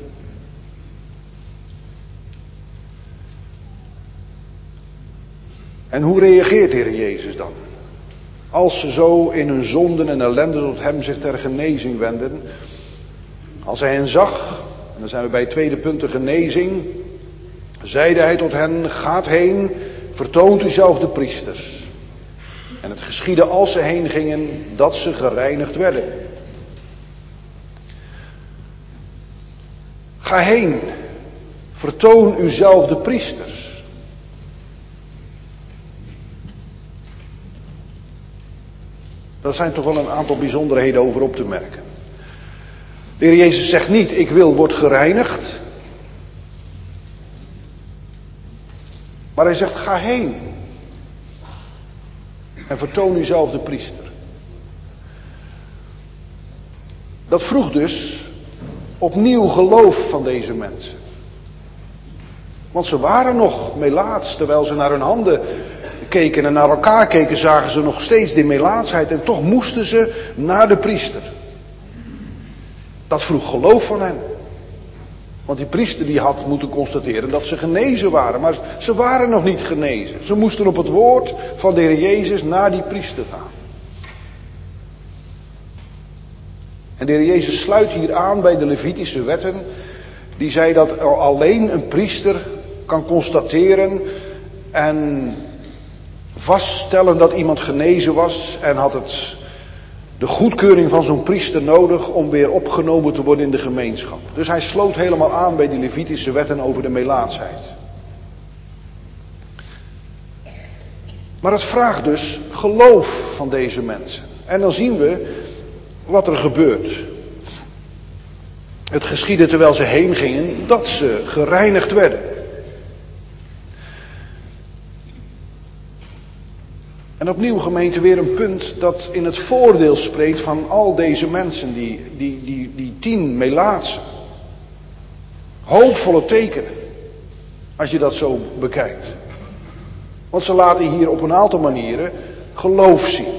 En hoe reageert de Heer Jezus dan? Als ze zo in hun zonden en ellende tot hem zich ter genezing wenden. Als hij hen zag, en dan zijn we bij het tweede punt, de genezing. Zeide hij tot hen, gaat heen, vertoont u zelf de priesters. En het geschiedde als ze heen gingen, dat ze gereinigd werden. Ga heen, vertoon uzelf de priesters. Dat zijn toch wel een aantal bijzonderheden over op te merken. De Heer Jezus zegt niet, ik wil, word gereinigd. Maar hij zegt, ga heen. En vertoon uzelf de priester. Dat vroeg dus opnieuw geloof van deze mensen. Want ze waren nog melaats, terwijl ze naar hun handen keken en naar elkaar keken, zagen ze nog steeds die melaatsheid. En toch moesten ze naar de priester. Dat vroeg geloof van hen. Want die priester die had moeten constateren dat ze genezen waren. Maar ze waren nog niet genezen. Ze moesten op het woord van de Heer Jezus naar die priester gaan. En de Heer Jezus sluit hier aan bij de Levitische wetten. Die zei dat alleen een priester kan constateren en vaststellen dat iemand genezen was. En had het de goedkeuring van zo'n priester nodig om weer opgenomen te worden in de gemeenschap. Dus hij sloot helemaal aan bij die Levitische wetten over de melaatsheid. Maar het vraagt dus geloof van deze mensen. En dan zien we wat er gebeurt. Het geschiedde terwijl ze heen gingen dat ze gereinigd werden. En opnieuw, gemeente, weer een punt dat in het voordeel spreekt van al deze mensen, die, die, die, die tien melaatsen. Hoopvolle tekenen, als je dat zo bekijkt. Want ze laten hier op een aantal manieren geloof zien.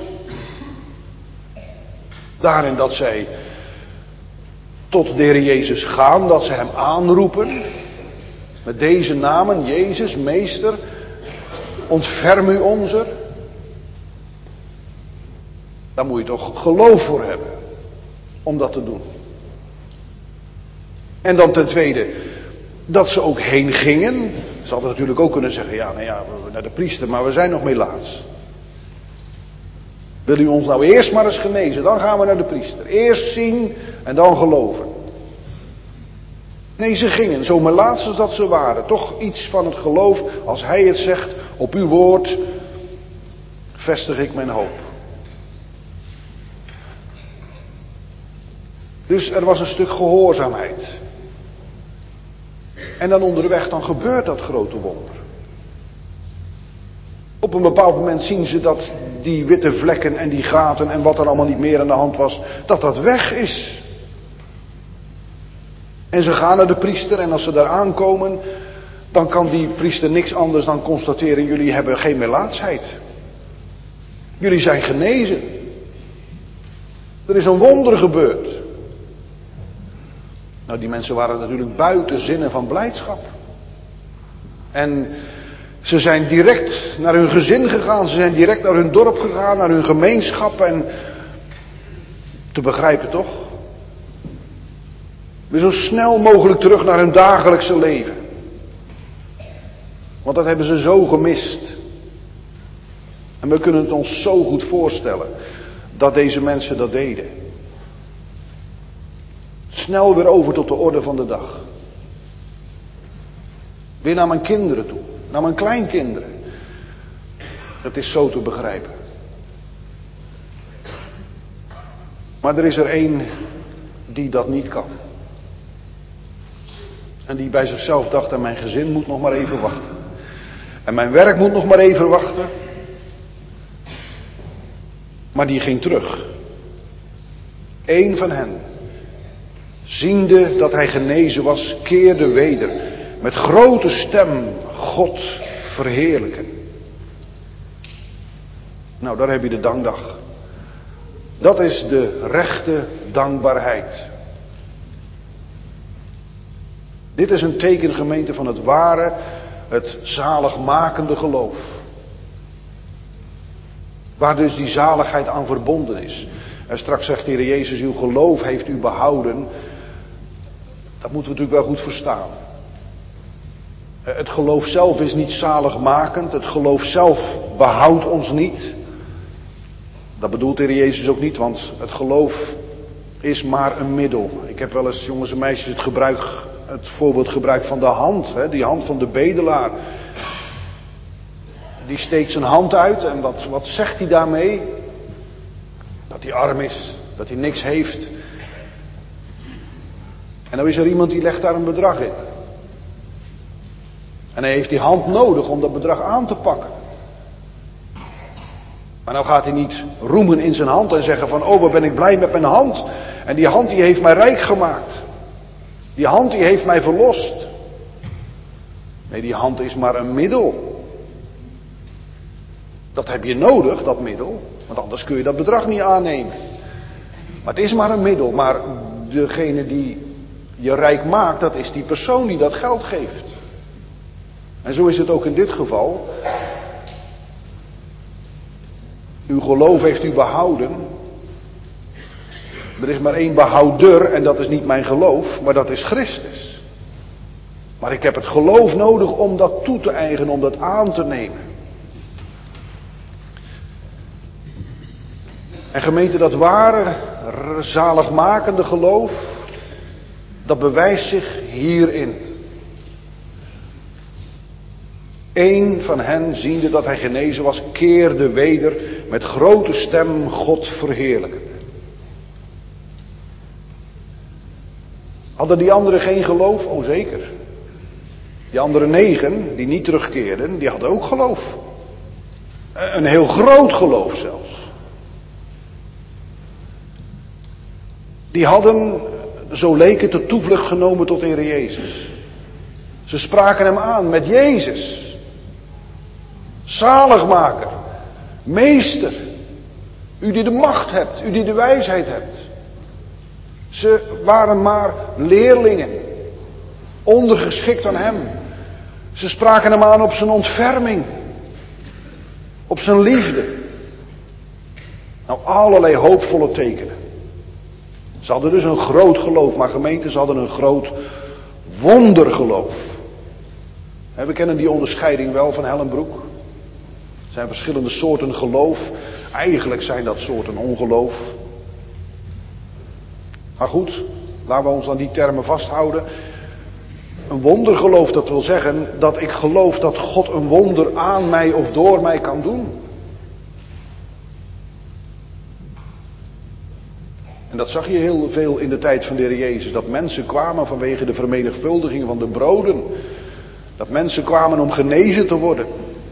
Daarin dat zij tot de Heer Jezus gaan, dat ze hem aanroepen. Met deze namen, Jezus, Meester, ontferm u onzer. Daar moet je toch geloof voor hebben, om dat te doen. En dan ten tweede, dat ze ook heen gingen. Ze hadden natuurlijk ook kunnen zeggen, ja, nou ja, we naar de priester, maar we zijn nog melaats. Wil u ons nou eerst maar eens genezen, dan gaan we naar de priester. Eerst zien en dan geloven. Nee, ze gingen, zo melaats als dat ze waren. Toch iets van het geloof, als hij het zegt, op uw woord vestig ik mijn hoop. Dus er was een stuk gehoorzaamheid. En dan onderweg, dan gebeurt dat grote wonder. Op een bepaald moment zien ze dat die witte vlekken en die gaten en wat er allemaal niet meer aan de hand was, dat dat weg is. En ze gaan naar de priester en als ze daar aankomen, dan kan die priester niks anders dan constateren, jullie hebben geen melaatsheid. Jullie zijn genezen. Er is een wonder gebeurd. Nou, die mensen waren natuurlijk buiten zinnen van blijdschap. En ze zijn direct naar hun gezin gegaan. Ze zijn direct naar hun dorp gegaan, naar hun gemeenschap. En te begrijpen toch? Weer zo snel mogelijk terug naar hun dagelijkse leven. Want dat hebben ze zo gemist. En we kunnen het ons zo goed voorstellen dat deze mensen dat deden. Snel weer over tot de orde van de dag. Weer naar mijn kinderen toe. Naar mijn kleinkinderen. Het is zo te begrijpen. Maar er is er één die dat niet kan. En die bij zichzelf dacht, en mijn gezin moet nog maar even wachten. En mijn werk moet nog maar even wachten. Maar die ging terug. Eén van hen, ziende dat hij genezen was, keerde weder. Met grote stem God verheerlijken. Nou, daar heb je de dankdag. Dat is de rechte dankbaarheid. Dit is een teken, gemeente, van het ware, het zaligmakende geloof. Waar dus die zaligheid aan verbonden is. En straks zegt de Heer Jezus, uw geloof heeft u behouden. Dat moeten we natuurlijk wel goed verstaan. Het geloof zelf is niet zaligmakend. Het geloof zelf behoudt ons niet. Dat bedoelt de Heer Jezus ook niet, want het geloof is maar een middel. Ik heb wel eens, jongens en meisjes, het gebruik het voorbeeld gebruikt van de hand. Hè, die hand van de bedelaar. Die steekt zijn hand uit en wat, wat zegt hij daarmee? Dat hij arm is, dat hij niks heeft. En dan is er iemand die legt daar een bedrag in. En hij heeft die hand nodig om dat bedrag aan te pakken. Maar nou gaat hij niet roemen in zijn hand en zeggen van, oh wat ben ik blij met mijn hand. En die hand die heeft mij rijk gemaakt. Die hand die heeft mij verlost. Nee, die hand is maar een middel. Dat heb je nodig, dat middel. Want anders kun je dat bedrag niet aannemen. Maar het is maar een middel. Maar degene die je rijk maakt, dat is die persoon die dat geld geeft. En zo is het ook in dit geval. Uw geloof heeft u behouden. Er is maar één behouder en dat is niet mijn geloof, maar dat is Christus. Maar ik heb het geloof nodig om dat toe te eigenen, om dat aan te nemen. En gemeente, dat ware, zaligmakende geloof, dat bewijst zich hierin. Eén van hen, ziende dat hij genezen was, keerde weder met grote stem God verheerlijken. Hadden die anderen geen geloof? Oh zeker. Die andere negen, die niet terugkeerden, die hadden ook geloof. Een heel groot geloof zelfs. Die hadden, zo leek het, de toevlucht genomen tot de Heer Jezus. Ze spraken hem aan met Jezus. Zaligmaker. Meester. U die de macht hebt. U die de wijsheid hebt. Ze waren maar leerlingen. Ondergeschikt aan hem. Ze spraken hem aan op zijn ontferming. Op zijn liefde. Nou, allerlei hoopvolle tekenen. Ze hadden dus een groot geloof, maar gemeente, ze hadden een groot wondergeloof. We kennen die onderscheiding wel van Hellenbroek. Er zijn verschillende soorten geloof. Eigenlijk zijn dat soorten ongeloof. Maar goed, laten we ons aan die termen vasthouden. Een wondergeloof, dat wil zeggen dat ik geloof dat God een wonder aan mij of door mij kan doen. En dat zag je heel veel in de tijd van de Heer Jezus. Dat mensen kwamen vanwege de vermenigvuldiging van de broden. Dat mensen kwamen om genezen te worden.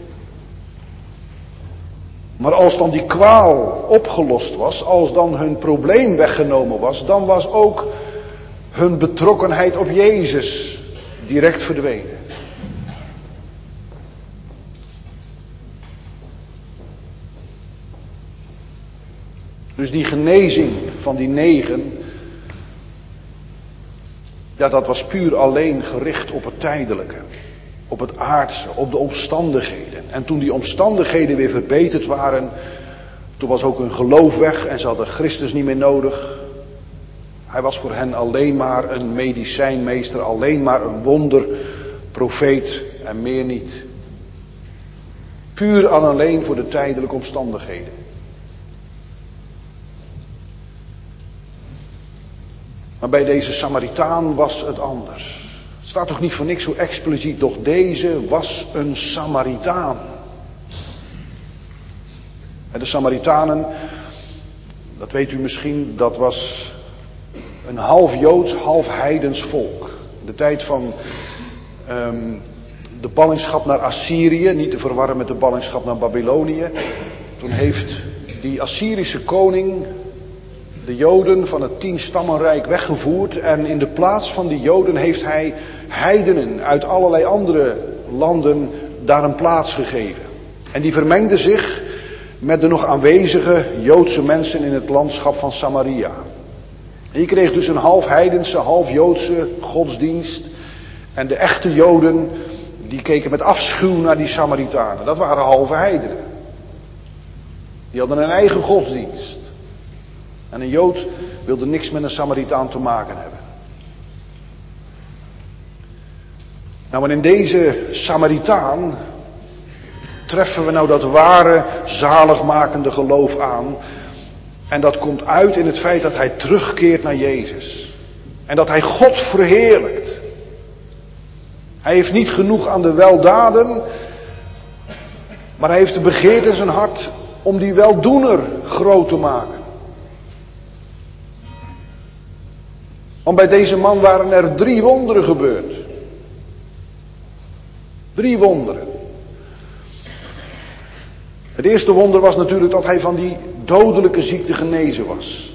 Maar als dan die kwaal opgelost was, als dan hun probleem weggenomen was, dan was ook hun betrokkenheid op Jezus direct verdwenen. Dus die genezing van die negen, ja, dat was puur alleen gericht op het tijdelijke. Op het aardse, op de omstandigheden. En toen die omstandigheden weer verbeterd waren, toen was ook hun geloof weg en ze hadden Christus niet meer nodig. Hij was voor hen alleen maar een medicijnmeester, alleen maar een wonderprofeet en meer niet. Puur en alleen voor de tijdelijke omstandigheden. Maar bij deze Samaritaan was het anders. Het staat toch niet voor niks zo expliciet, doch deze was een Samaritaan. En de Samaritanen, dat weet u misschien, dat was een half Joods, half heidens volk. In de tijd van um, de ballingschap naar Assyrië, niet te verwarren met de ballingschap naar Babylonië. Toen heeft die Assyrische koning de Joden van het tienstammenrijk weggevoerd. En in de plaats van die Joden heeft hij heidenen uit allerlei andere landen daar een plaats gegeven. En die vermengden zich met de nog aanwezige Joodse mensen in het landschap van Samaria. En je kreeg dus een half heidense, half Joodse godsdienst. En de echte Joden, die keken met afschuw naar die Samaritanen. Dat waren halve heidenen. Die hadden een eigen godsdienst. En een Jood wilde niks met een Samaritaan te maken hebben. Nou, en in deze Samaritaan treffen we nou dat ware zaligmakende geloof aan. En dat komt uit in het feit dat hij terugkeert naar Jezus. En dat hij God verheerlijkt. Hij heeft niet genoeg aan de weldaden, maar hij heeft de begeerte in zijn hart om die weldoener groot te maken. Want bij deze man waren er drie wonderen gebeurd. Drie wonderen. Het eerste wonder was natuurlijk dat hij van die dodelijke ziekte genezen was.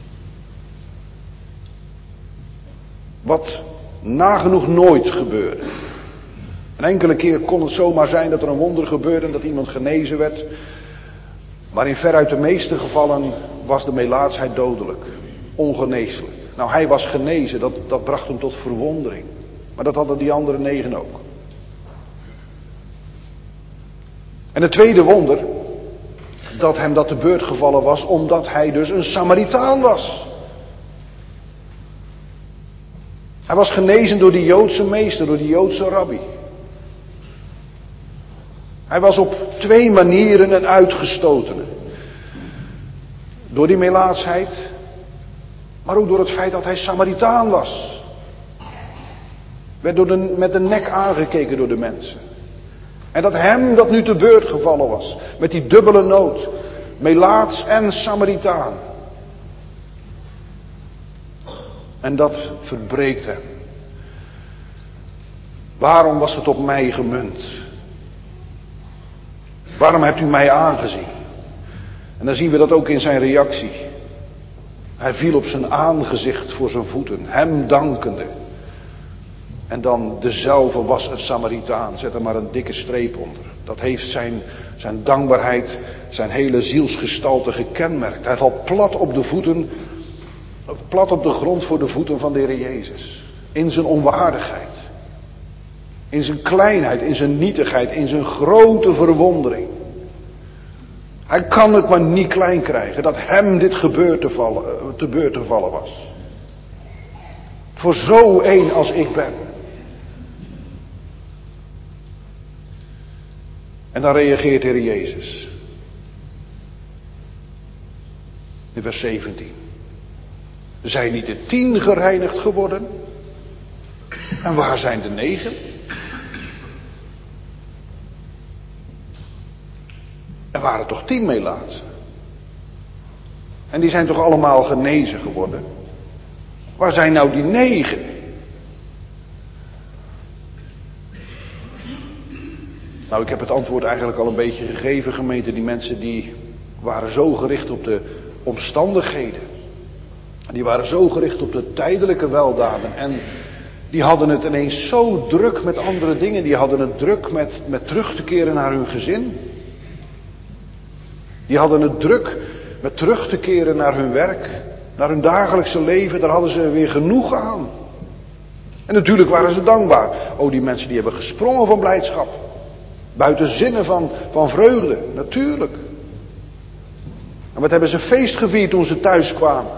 Wat nagenoeg nooit gebeurde. Een enkele keer kon het zomaar zijn dat er een wonder gebeurde en dat iemand genezen werd. Maar in veruit de meeste gevallen was de melaatsheid dodelijk. Ongeneeslijk. Nou, hij was genezen, dat, dat bracht hem tot verwondering. Maar dat hadden die andere negen ook. En het tweede wonder, dat hem dat te beurt gevallen was, omdat hij dus een Samaritaan was. Hij was genezen door die Joodse meester, door die Joodse rabbi. Hij was op twee manieren een uitgestotene. Door die melaatsheid, maar ook door het feit dat hij Samaritaan was. Werd door de, met de nek aangekeken door de mensen. En dat hem dat nu te beurt gevallen was. Met die dubbele nood. Melaats en Samaritaan. En dat verbreekt hem. Waarom was het op mij gemunt? Waarom hebt u mij aangezien? En dan zien we dat ook in zijn reactie. Hij viel op zijn aangezicht voor zijn voeten. Hem dankende. En dan dezelfde was een Samaritaan. Zet er maar een dikke streep onder. Dat heeft zijn, zijn dankbaarheid, zijn hele zielsgestalte gekenmerkt. Hij valt plat op de voeten, plat op de grond voor de voeten van de Heer Jezus. In zijn onwaardigheid. In zijn kleinheid, in zijn nietigheid, in zijn grote verwondering. Hij kan het maar niet klein krijgen dat hem dit gebeurt te, vallen, te beurt te vallen was. Voor zo een als ik ben. En dan reageert de Heer Jezus. In vers zeventien. Zijn niet de tien gereinigd geworden? En waar zijn de negen? Er waren toch tien melaatsen. En die zijn toch allemaal genezen geworden? Waar zijn nou die negen? Nou, ik heb het antwoord eigenlijk al een beetje gegeven, gemeente. Die mensen die waren zo gericht op de omstandigheden. Die waren zo gericht op de tijdelijke weldaden. En die hadden het ineens zo druk met andere dingen. Die hadden het druk met, met terug te keren naar hun gezin. Die hadden het druk met terug te keren naar hun werk. Naar hun dagelijkse leven. Daar hadden ze weer genoeg aan. En natuurlijk waren ze dankbaar. Oh, die mensen die hebben gesprongen van blijdschap. Buiten zinnen van, van vreugde. Natuurlijk. En wat hebben ze feest gevierd toen ze thuis kwamen.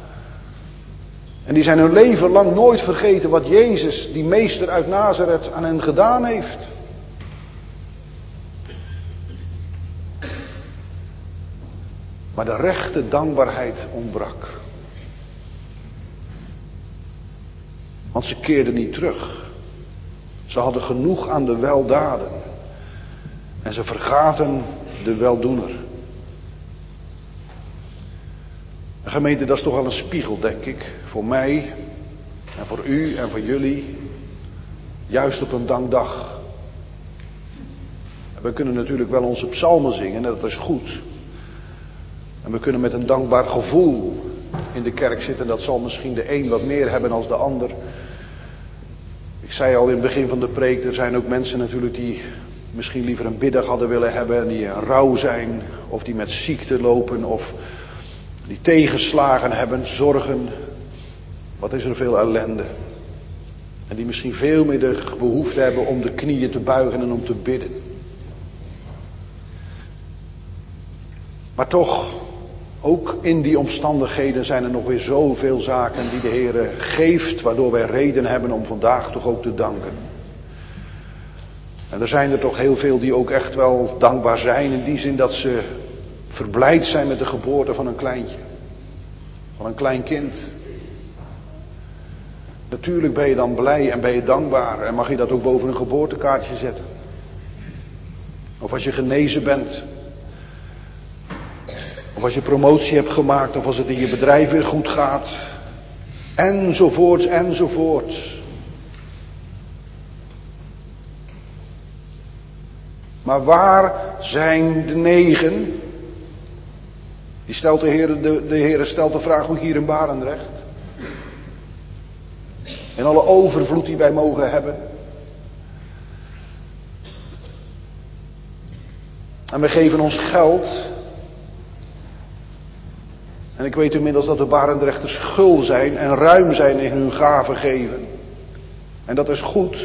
En die zijn hun leven lang nooit vergeten wat Jezus, die meester uit Nazareth, aan hen gedaan heeft. Maar de rechte dankbaarheid ontbrak. Want ze keerden niet terug. Ze hadden genoeg aan de weldaden. En ze vergaten de weldoener. En gemeente, dat is toch wel een spiegel, denk ik. Voor mij en voor u en voor jullie. Juist op een dankdag. En we kunnen natuurlijk wel onze psalmen zingen, en dat is goed. En we kunnen met een dankbaar gevoel in de kerk zitten. Dat zal misschien de een wat meer hebben dan de ander. Ik zei al in het begin van de preek, er zijn ook mensen natuurlijk die misschien liever een biddag hadden willen hebben. En die in rouw zijn. Of die met ziekte lopen. Of die tegenslagen hebben, zorgen. Wat is er veel ellende. En die misschien veel meer de behoefte hebben om de knieën te buigen en om te bidden. Maar toch, ook in die omstandigheden zijn er nog weer zoveel zaken die de Heer geeft, waardoor wij reden hebben om vandaag toch ook te danken. En er zijn er toch heel veel die ook echt wel dankbaar zijn, in die zin dat ze verblijd zijn met de geboorte van een kleintje. Van een klein kind. Natuurlijk ben je dan blij en ben je dankbaar en mag je dat ook boven een geboortekaartje zetten. Of als je genezen bent. Of als je promotie hebt gemaakt, of als het in je bedrijf weer goed gaat. Enzovoorts, enzovoorts. Maar waar zijn de negen? Die stelt de Heer, de, de Heer stelt de vraag ook hier in Barendrecht. In alle overvloed die wij mogen hebben. En we geven ons geld. En ik weet inmiddels dat de Barendrechters gul zijn en ruim zijn in hun gaven geven. En dat is goed.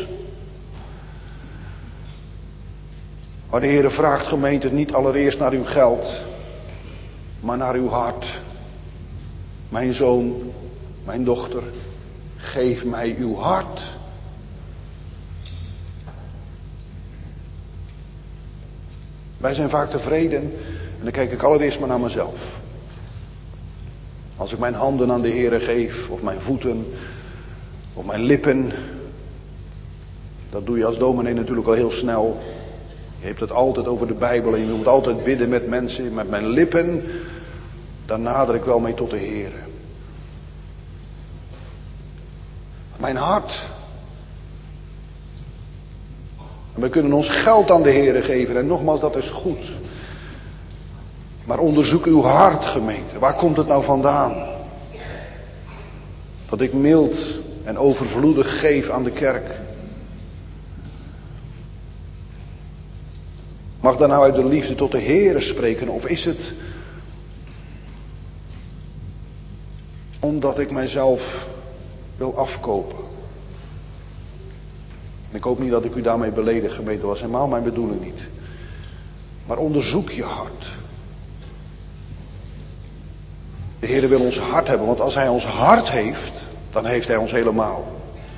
Maar de Heer vraagt, gemeente, niet allereerst naar uw geld, maar naar uw hart. Mijn zoon, mijn dochter, geef mij uw hart. Wij zijn vaak tevreden, en dan kijk ik allereerst maar naar mezelf. Als ik mijn handen aan de Heere geef, of mijn voeten, of mijn lippen. Dat doe je als dominee natuurlijk al heel snel. Je hebt het altijd over de Bijbel en je moet altijd bidden met mensen. Met mijn lippen, daar nader ik wel mee tot de Heere. Mijn hart. En we kunnen ons geld aan de Heere geven. En nogmaals, dat is goed. Maar onderzoek uw hart, gemeente. Waar komt het nou vandaan? Dat ik mild en overvloedig geef aan de kerk. Mag dat nou uit de liefde tot de Heere spreken? Of is het omdat ik mijzelf wil afkopen? En ik hoop niet dat ik u daarmee beledig, gemeente. Dat was helemaal mijn bedoeling niet. Maar onderzoek je hart. De Heere wil ons hart hebben, want als Hij ons hart heeft, dan heeft Hij ons helemaal.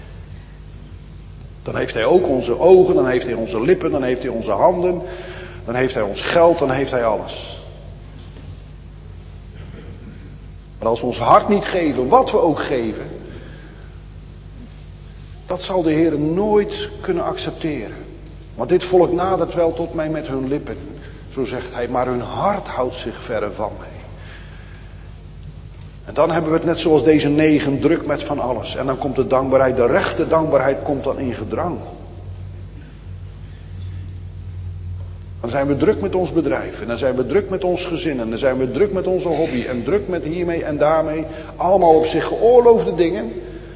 Dan heeft Hij ook onze ogen, dan heeft Hij onze lippen, dan heeft Hij onze handen, dan heeft Hij ons geld, dan heeft Hij alles. Maar als we ons hart niet geven, wat we ook geven, dat zal de Heere nooit kunnen accepteren. Want dit volk nadert wel tot mij met hun lippen, zo zegt Hij, maar hun hart houdt zich verre van mij. En dan hebben we het net zoals deze negen druk met van alles. En dan komt de dankbaarheid, de rechte dankbaarheid komt dan in gedrang. Dan zijn we druk met ons bedrijf. En dan zijn we druk met ons gezin. En dan zijn we druk met onze hobby. En druk met hiermee en daarmee. Allemaal op zich geoorloofde dingen.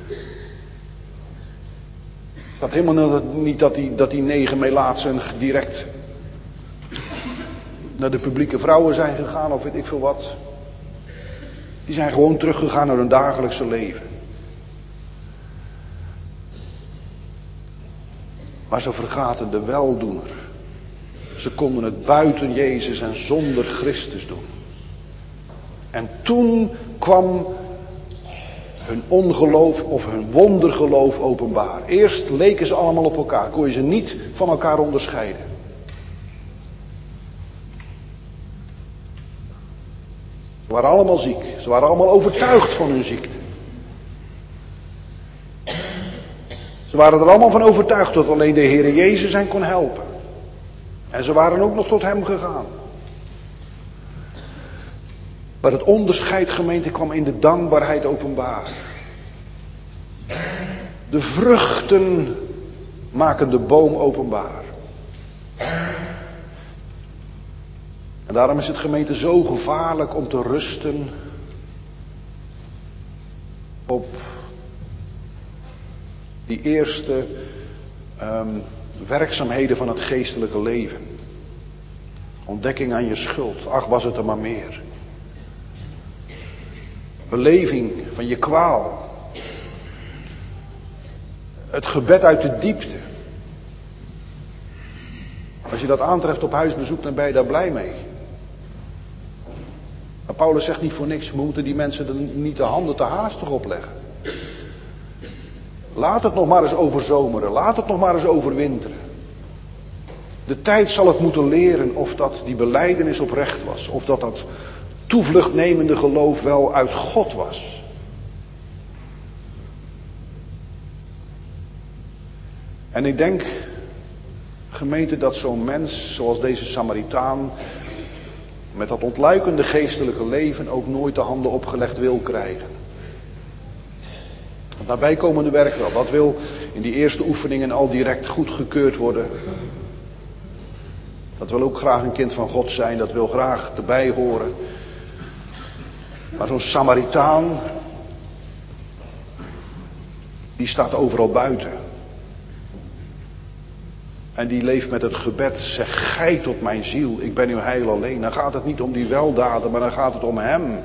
Het staat helemaal niet dat die, dat die negen Melaatsen direct naar de publieke vrouwen zijn gegaan of weet ik veel wat. Die zijn gewoon teruggegaan naar hun dagelijkse leven. Maar ze vergaten de weldoener. Ze konden het buiten Jezus en zonder Christus doen. En toen kwam hun ongeloof of hun wondergeloof openbaar. Eerst leken ze allemaal op elkaar. Kon je ze niet van elkaar onderscheiden. Ze waren allemaal ziek. Ze waren allemaal overtuigd van hun ziekte. Ze waren er allemaal van overtuigd dat alleen de Heere Jezus hen kon helpen. En ze waren ook nog tot hem gegaan. Maar het onderscheid, gemeente, kwam in de dankbaarheid openbaar. De vruchten maken de boom openbaar. En daarom is het, gemeente, zo gevaarlijk om te rusten op die eerste um, werkzaamheden van het geestelijke leven. Ontdekking aan je schuld, ach was het er maar meer. Beleving van je kwaal. Het gebed uit de diepte. Als je dat aantreft op huisbezoek, dan ben je daar blij mee. Maar Paulus zegt niet voor niks, we moeten die mensen er niet de handen te haastig opleggen. Laat het nog maar eens overzomeren, laat het nog maar eens overwinteren. De tijd zal het moeten leren of dat die belijdenis oprecht was. Of dat dat toevluchtnemende geloof wel uit God was. En ik denk, gemeente, dat zo'n mens, zoals deze Samaritaan, met dat ontluikende geestelijke leven ook nooit de handen opgelegd wil krijgen. Het nabijkomende werk wel. Dat wil in die eerste oefeningen al direct goedgekeurd worden. Dat wil ook graag een kind van God zijn. Dat wil graag erbij horen. Maar zo'n Samaritaan, die staat overal buiten. En die leeft met het gebed, zeg gij tot mijn ziel, ik ben uw heil alleen. Dan gaat het niet om die weldaden, maar dan gaat het om hem.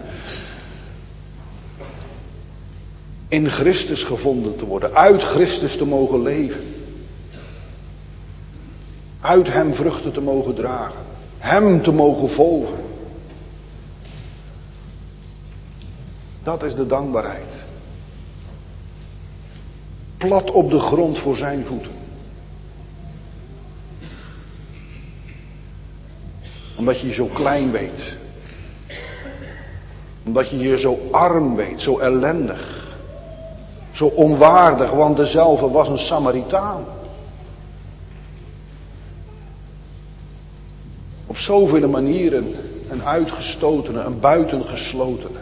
In Christus gevonden te worden, uit Christus te mogen leven. Uit hem vruchten te mogen dragen. Hem te mogen volgen. Dat is de dankbaarheid. Plat op de grond voor zijn voeten. Omdat je je zo klein weet. Omdat je je zo arm weet, zo ellendig. Zo onwaardig, want dezelfde was een Samaritaan. Op zoveel manieren een uitgestotene, een buitengeslotene.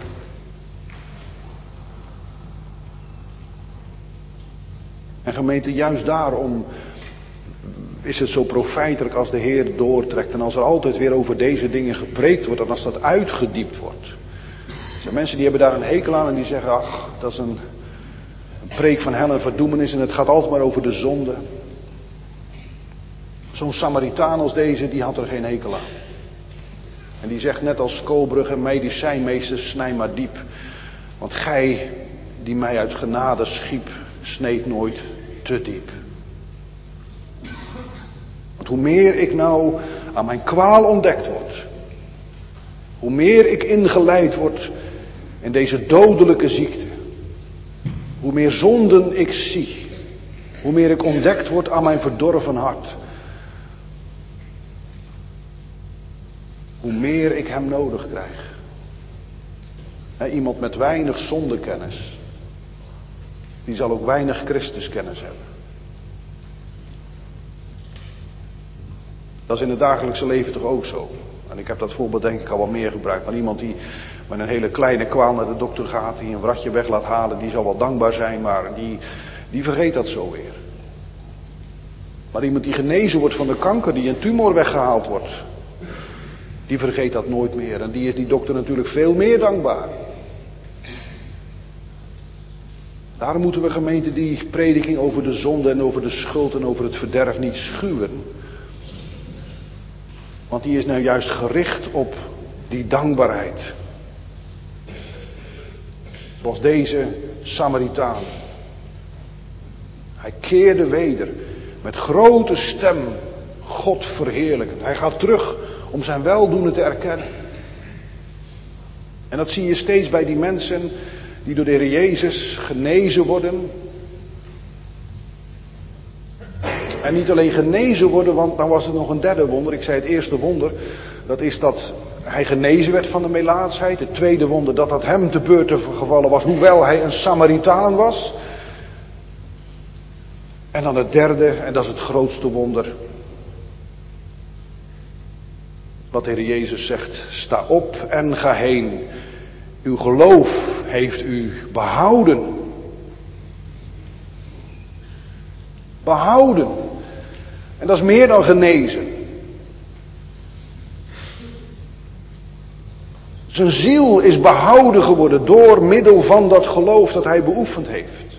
En gemeente, juist daarom is het zo profijtelijk als de Heer doortrekt. En als er altijd weer over deze dingen gepreekt wordt en als dat uitgediept wordt. Er zijn mensen die hebben daar een hekel aan en die zeggen, ach, dat is een, een preek van hel en verdoemenis en het gaat altijd maar over de zonde. Zo'n Samaritaan als deze, die had er geen hekel aan. En die zegt net als Koolbrugge, medicijnmeester, snij maar diep. Want gij, die mij uit genade schiep, sneed nooit te diep. Want hoe meer ik nou aan mijn kwaal ontdekt word, hoe meer ik ingeleid word in deze dodelijke ziekte, hoe meer zonden ik zie, hoe meer ik ontdekt word aan mijn verdorven hart, hoe meer ik hem nodig krijg. He, iemand met weinig zondekennis, die zal ook weinig Christuskennis hebben. Dat is in het dagelijkse leven toch ook zo. En ik heb dat voorbeeld denk ik al wat meer gebruikt. Maar iemand die met een hele kleine kwaal naar de dokter gaat, die een wratje weg laat halen, die zal wel dankbaar zijn, maar die, die vergeet dat zo weer. Maar iemand die genezen wordt van de kanker, die een tumor weggehaald wordt, die vergeet dat nooit meer. En die is die dokter natuurlijk veel meer dankbaar. Daarom moeten we, gemeente, die prediking over de zonde en over de schuld en over het verderf niet schuwen. Want die is nou juist gericht op die dankbaarheid. Zoals deze Samaritaan. Hij keerde weder met grote stem God verheerlijkend. Hij gaat terug om zijn weldoener te erkennen. En dat zie je steeds bij die mensen die door de Heer Jezus genezen worden. En niet alleen genezen worden, want dan was het nog een derde wonder. Ik zei het eerste wonder, dat is dat hij genezen werd van de melaatsheid. Het tweede wonder, dat dat hem te beurt gevallen was, hoewel hij een Samaritaan was. En dan het derde, en dat is het grootste wonder. Wat de Heer Jezus zegt, sta op en ga heen. Uw geloof heeft u behouden. Behouden. En dat is meer dan genezen. Zijn ziel is behouden geworden door middel van dat geloof dat hij beoefend heeft.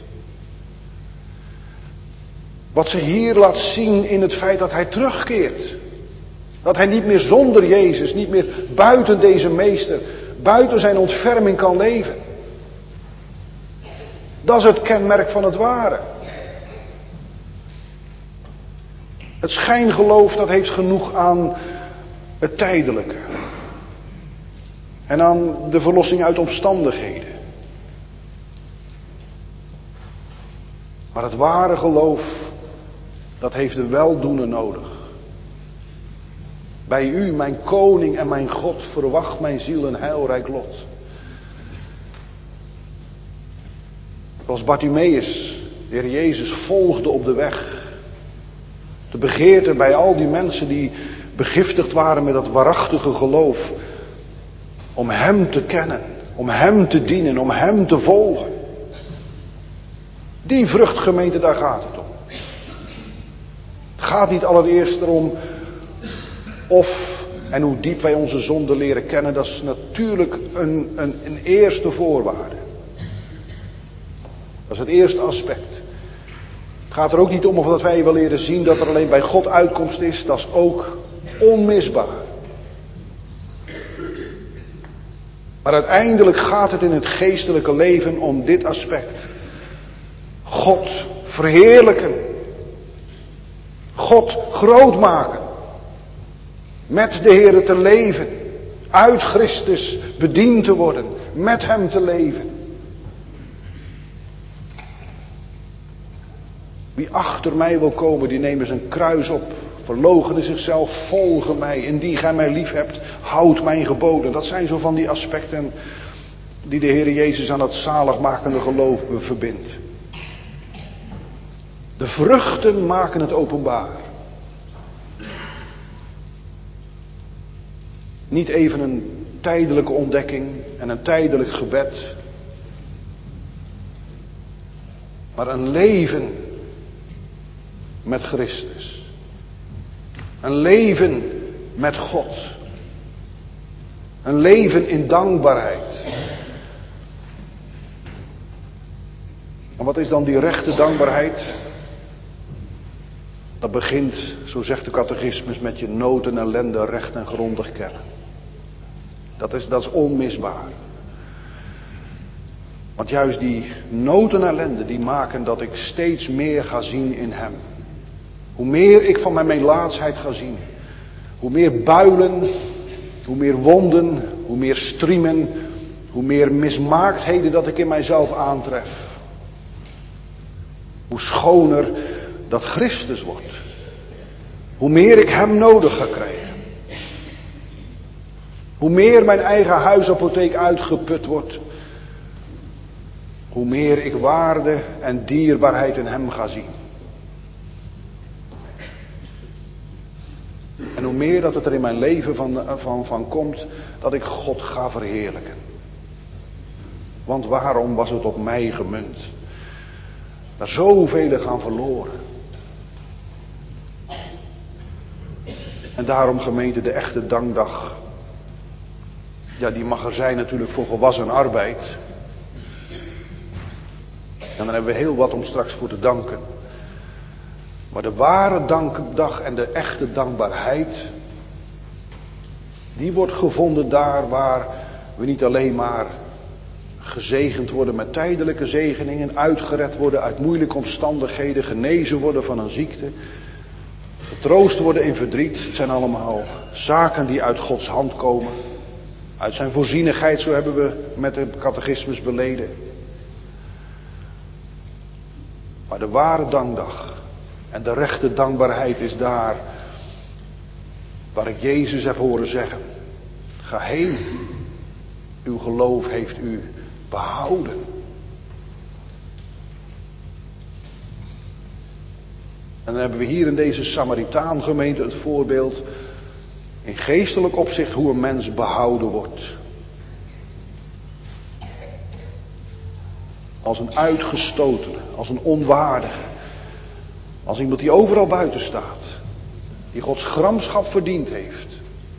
Wat zich hier laat zien in het feit dat hij terugkeert. Dat hij niet meer zonder Jezus, niet meer buiten deze meester, buiten zijn ontferming kan leven. Dat is het kenmerk van het ware. Het schijngeloof, dat heeft genoeg aan het tijdelijke. En aan de verlossing uit omstandigheden. Maar het ware geloof, dat heeft de weldoener nodig. Bij u, mijn koning en mijn God, verwacht mijn ziel een heilrijk lot. Zoals Bartimaeus, de Heer Jezus volgde op de weg. De begeerte bij al die mensen die begiftigd waren met dat waarachtige geloof. Om hem te kennen, om hem te dienen, om hem te volgen. Die vruchtgemeente, daar gaat het om. Het gaat niet allereerst erom of en hoe diep wij onze zonde leren kennen. Dat is natuurlijk een, een, een eerste voorwaarde. Dat is het eerste aspect. Het gaat er ook niet om of dat wij wel leren zien dat er alleen bij God uitkomst is. Dat is ook onmisbaar. Maar uiteindelijk gaat het in het geestelijke leven om dit aspect. God verheerlijken. God groot maken. Met de Heere te leven. Uit Christus bediend te worden. Met hem te leven. Wie achter mij wil komen, die nemen zijn kruis op. Verloochenen zichzelf, volgen mij. Indien gij mij lief hebt, houd mijn geboden. Dat zijn zo van die aspecten die de Heer Jezus aan het zaligmakende geloof verbindt. De vruchten maken het openbaar. Niet even een tijdelijke ontdekking en een tijdelijk gebed. Maar een leven met Christus. Een leven met God. Een leven in dankbaarheid. En wat is dan die rechte dankbaarheid? Dat begint, zo zegt de catechismus, met je nood en ellende recht en grondig kennen. Dat is, dat is onmisbaar. Want juist die nood en ellende die maken dat ik steeds meer ga zien in hem. Hoe meer ik van mijn melaatsheid ga zien. Hoe meer builen, hoe meer wonden, hoe meer striemen, hoe meer mismaaktheden dat ik in mijzelf aantref. Hoe schoner dat Christus wordt. Hoe meer ik hem nodig ga krijgen. Hoe meer mijn eigen huisapotheek uitgeput wordt. Hoe meer ik waarde en dierbaarheid in hem ga zien. En hoe meer dat het er in mijn leven van, van, van komt, dat ik God ga verheerlijken. Want waarom was het op mij gemunt? Daar zoveel gaan verloren. En daarom, gemeente, de echte dankdag. Ja, die mag er zijn natuurlijk voor gewassen arbeid. En dan hebben we heel wat om straks voor te danken. Maar de ware dankdag en de echte dankbaarheid, die wordt gevonden daar waar we niet alleen maar gezegend worden met tijdelijke zegeningen, uitgered worden uit moeilijke omstandigheden, genezen worden van een ziekte, getroost worden in verdriet. Het zijn allemaal zaken die uit Gods hand komen. Uit zijn voorzienigheid, zo hebben we met de catechismus beleden. Maar de ware dankdag en de rechte dankbaarheid is daar waar ik Jezus heb horen zeggen: ga heen, uw geloof heeft u behouden. En dan hebben we hier in deze Samaritaangemeente het voorbeeld in geestelijk opzicht hoe een mens behouden wordt. Als een uitgestotene, als een onwaardige. Als iemand die overal buiten staat. Die Gods gramschap verdiend heeft.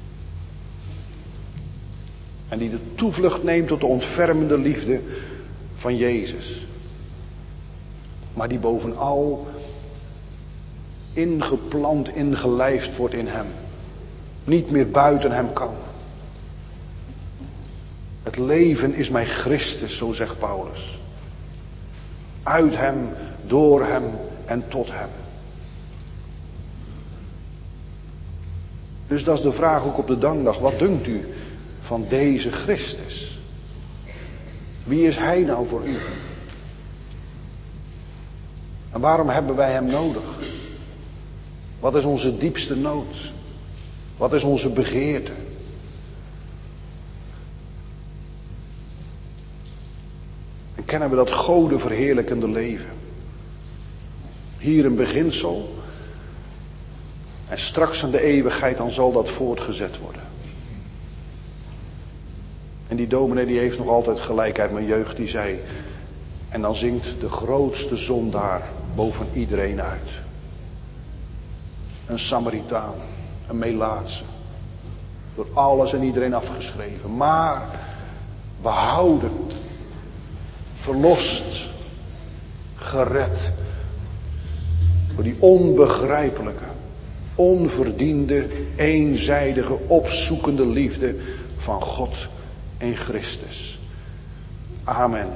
En die de toevlucht neemt tot de ontfermende liefde van Jezus. Maar die bovenal ingeplant, ingelijfd wordt in hem. Niet meer buiten hem kan. Het leven is mij Christus, zo zegt Paulus. Uit hem, door hem en tot hem. Dus dat is de vraag ook op de dankdag. Wat dunkt u van deze Christus? Wie is hij nou voor u? En waarom hebben wij hem nodig? Wat is onze diepste nood? Wat is onze begeerte? En kennen we dat godenverheerlijkende leven? Hier een beginsel. En straks in de eeuwigheid dan zal dat voortgezet worden. En die dominee die heeft nog altijd gelijk uit mijn jeugd. Die zei, en dan zingt de grootste zondaar boven iedereen uit. Een Samaritaan, een Melaatse. Door alles en iedereen afgeschreven. Maar behouden, verlost, gered. Door die onbegrijpelijke, onverdiende, eenzijdige, opzoekende liefde van God en Christus. Amen.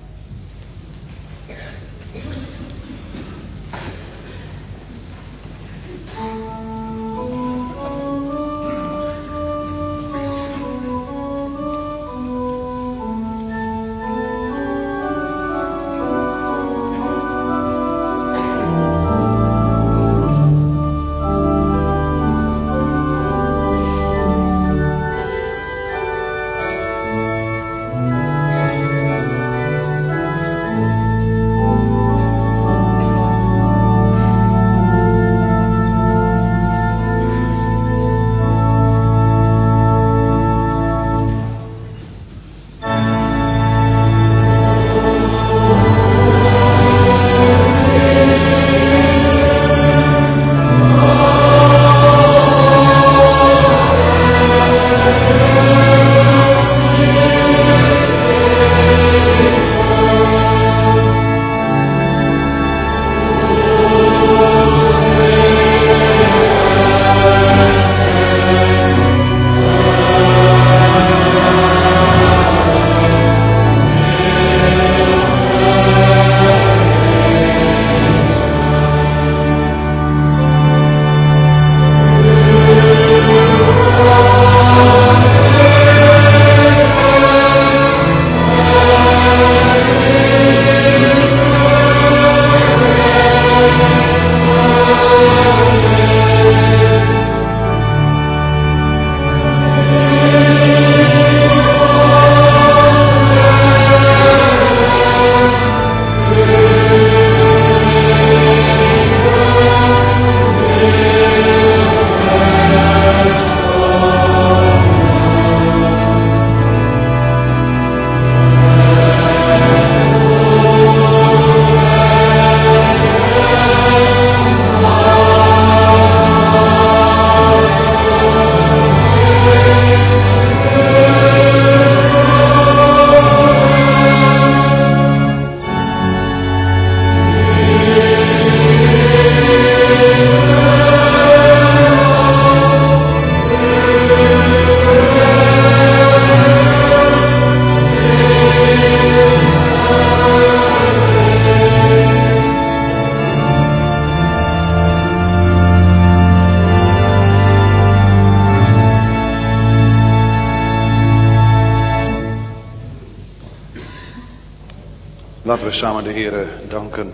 Laten we samen de Heere danken.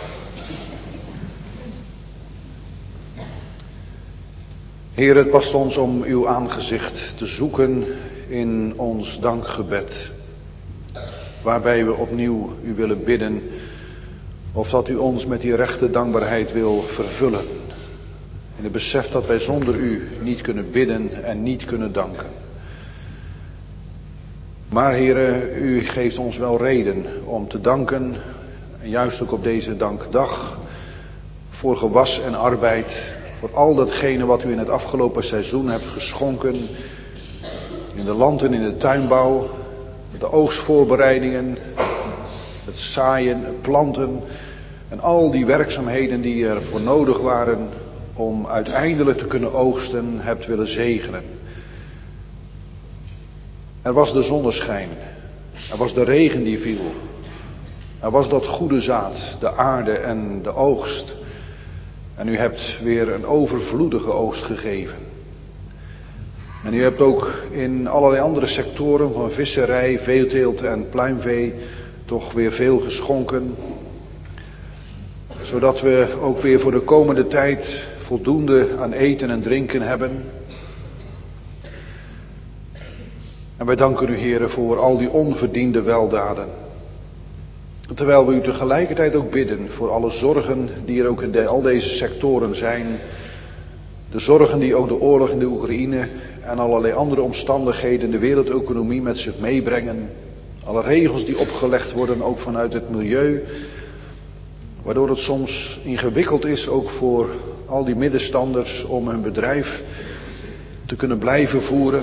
Heer, het past ons om uw aangezicht te zoeken in ons dankgebed. Waarbij we opnieuw u willen bidden. Of dat u ons met die rechte dankbaarheid wil vervullen. In het besef dat wij zonder u niet kunnen bidden en niet kunnen danken. Maar Heere, u geeft ons wel reden om te danken. En juist ook op deze dankdag. Voor gewas en arbeid. Voor al datgene wat u in het afgelopen seizoen hebt geschonken. In de land en in de tuinbouw. De oogstvoorbereidingen. Het zaaien, het planten. En al die werkzaamheden die er voor nodig waren. Om uiteindelijk te kunnen oogsten, hebt willen zegenen. Er was de zonneschijn. Er was de regen die viel. Er was dat goede zaad, de aarde en de oogst. En u hebt weer een overvloedige oogst gegeven. En u hebt ook in allerlei andere sectoren van visserij, veeteelt en pluimvee toch weer veel geschonken. Zodat we ook weer voor de komende tijd voldoende aan eten en drinken hebben. En wij danken u, Heere, voor al die onverdiende weldaden. Terwijl we u tegelijkertijd ook bidden voor alle zorgen die er ook in de, al deze sectoren zijn. De zorgen die ook de oorlog in de Oekraïne en allerlei andere omstandigheden de wereldeconomie met zich meebrengen. Alle regels die opgelegd worden, ook vanuit het milieu. Waardoor het soms ingewikkeld is, ook voor al die middenstanders, om hun bedrijf te kunnen blijven voeren.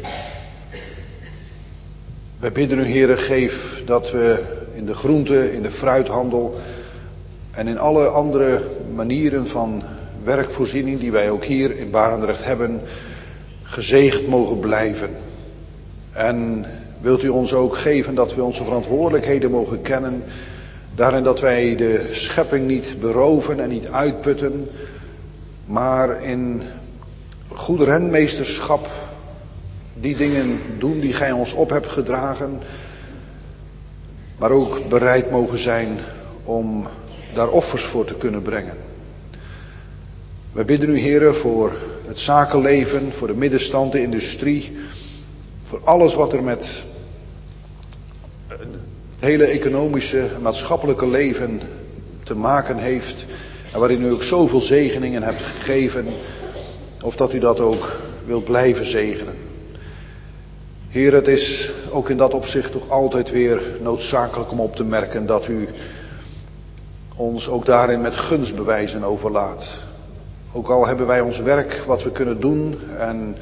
Wij bidden u, Heere, geef dat we in de groente, in de fruithandel en in alle andere manieren van werkvoorziening die wij ook hier in Barendrecht hebben, gezegend mogen blijven. En wilt u ons ook geven dat we onze verantwoordelijkheden mogen kennen, daarin dat wij de schepping niet beroven en niet uitputten, maar in goed renmeesterschap die dingen doen die gij ons op hebt gedragen, maar ook bereid mogen zijn om daar offers voor te kunnen brengen. Wij bidden u, Heere, voor het zakenleven, voor de middenstand, de industrie, voor alles wat er met het hele economische en maatschappelijke leven te maken heeft en waarin u ook zoveel zegeningen hebt gegeven, of dat u dat ook wilt blijven zegenen. Heer, het is ook in dat opzicht toch altijd weer noodzakelijk om op te merken dat u ons ook daarin met gunstbewijzen overlaat. Ook al hebben wij ons werk wat we kunnen doen en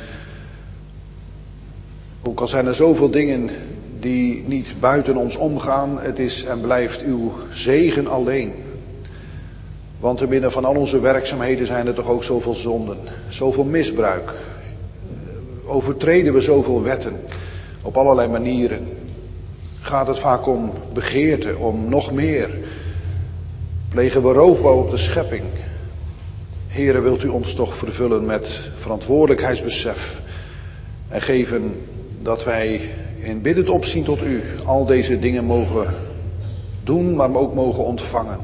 ook al zijn er zoveel dingen die niet buiten ons omgaan, het is en blijft uw zegen alleen. Want te midden van al onze werkzaamheden zijn er toch ook zoveel zonden, zoveel misbruik. Overtreden we zoveel wetten op allerlei manieren. Gaat het vaak om begeerte, om nog meer. Plegen we roofbouw op de schepping. Heere, wilt u ons toch vervullen met verantwoordelijkheidsbesef. En geven dat wij in biddend opzien tot u al deze dingen mogen doen, maar ook mogen ontvangen.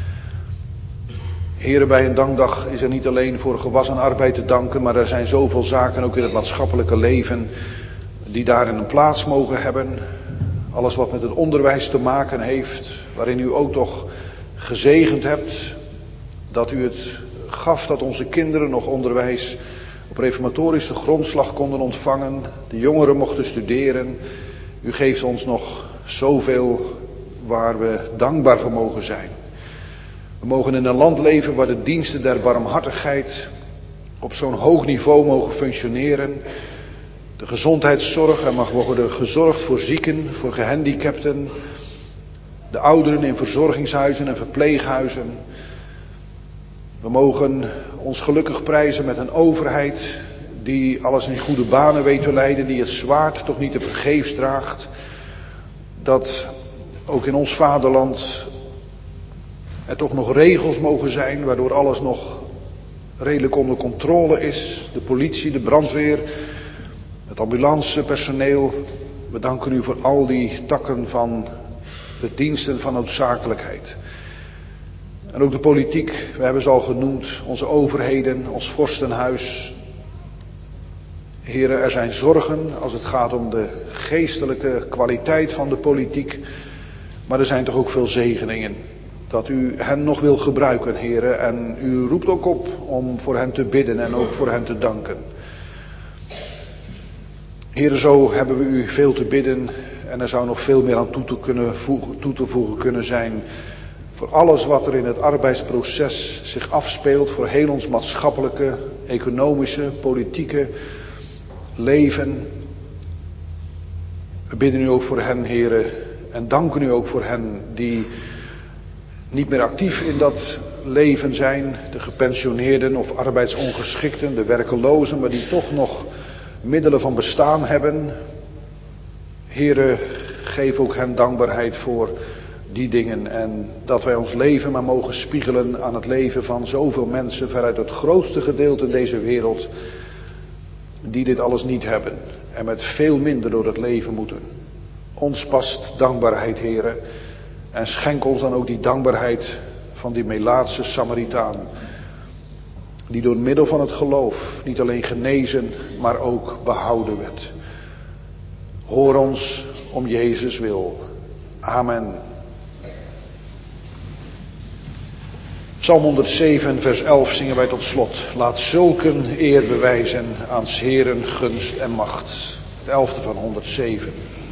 Heere, bij een dankdag is er niet alleen voor gewas en arbeid te danken, maar er zijn zoveel zaken ook in het maatschappelijke leven die daarin een plaats mogen hebben. Alles wat met het onderwijs te maken heeft, waarin u ook toch gezegend hebt, dat u het gaf dat onze kinderen nog onderwijs op reformatorische grondslag konden ontvangen, de jongeren mochten studeren. U geeft ons nog zoveel waar we dankbaar voor mogen zijn. We mogen in een land leven waar de diensten der barmhartigheid op zo'n hoog niveau mogen functioneren. De gezondheidszorg, er mag worden gezorgd voor zieken, voor gehandicapten. De ouderen in verzorgingshuizen en verpleeghuizen. We mogen ons gelukkig prijzen met een overheid die alles in goede banen weet te leiden. Die het zwaard toch niet te vergeefs draagt. Dat ook in ons vaderland er toch nog regels mogen zijn waardoor alles nog redelijk onder controle is. De politie, de brandweer, het ambulancepersoneel. We danken u voor al die takken van de diensten van noodzakelijkheid. En ook de politiek, we hebben ze al genoemd, onze overheden, ons vorstenhuis. Heren, er zijn zorgen als het gaat om de geestelijke kwaliteit van de politiek. Maar er zijn toch ook veel zegeningen. Dat u hen nog wil gebruiken, heren. En u roept ook op om voor hen te bidden en ook voor hen te danken. Heren, zo hebben we u veel te bidden. En er zou nog veel meer aan toe te, kunnen voegen, toe te voegen kunnen zijn. Voor alles wat er in het arbeidsproces zich afspeelt. Voor heel ons maatschappelijke, economische, politieke leven. We bidden u ook voor hen, heren. En danken u ook voor hen die niet meer actief in dat leven zijn. De gepensioneerden of arbeidsongeschikten, de werkelozen, maar die toch nog middelen van bestaan hebben. Heren, geef ook hen dankbaarheid voor die dingen. En dat wij ons leven maar mogen spiegelen aan het leven van zoveel mensen veruit het grootste gedeelte in deze wereld. Die dit alles niet hebben. En met veel minder door het leven moeten. Ons past dankbaarheid, heren. En schenk ons dan ook die dankbaarheid van die Melaatse Samaritaan. Die door middel van het geloof niet alleen genezen, maar ook behouden werd. Hoor ons om Jezus wil. Amen. Psalm honderdzeven, vers elf zingen wij tot slot. Laat zulken eer bewijzen aan 's Heeren gunst en macht. Het elfde van honderdzeven.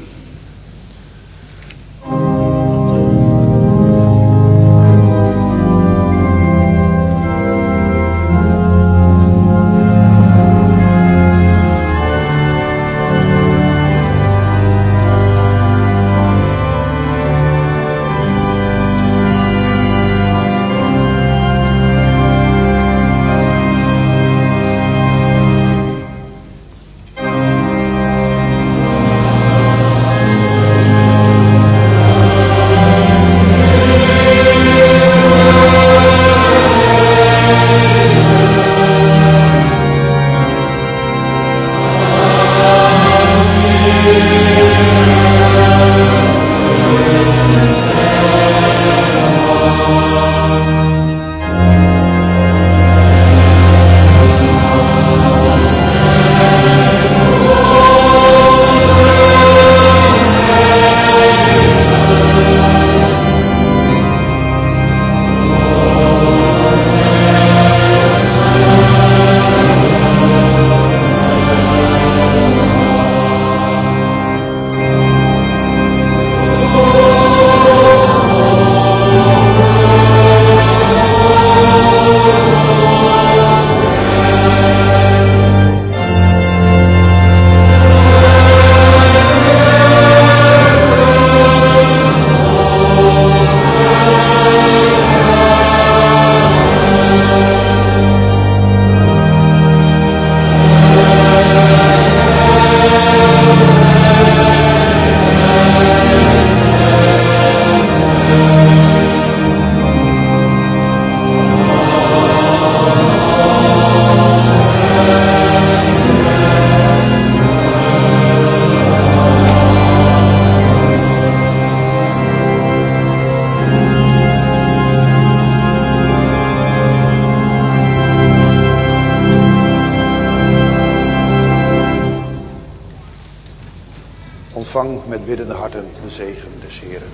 Ontvang met biddende harten de zegen des Heeren.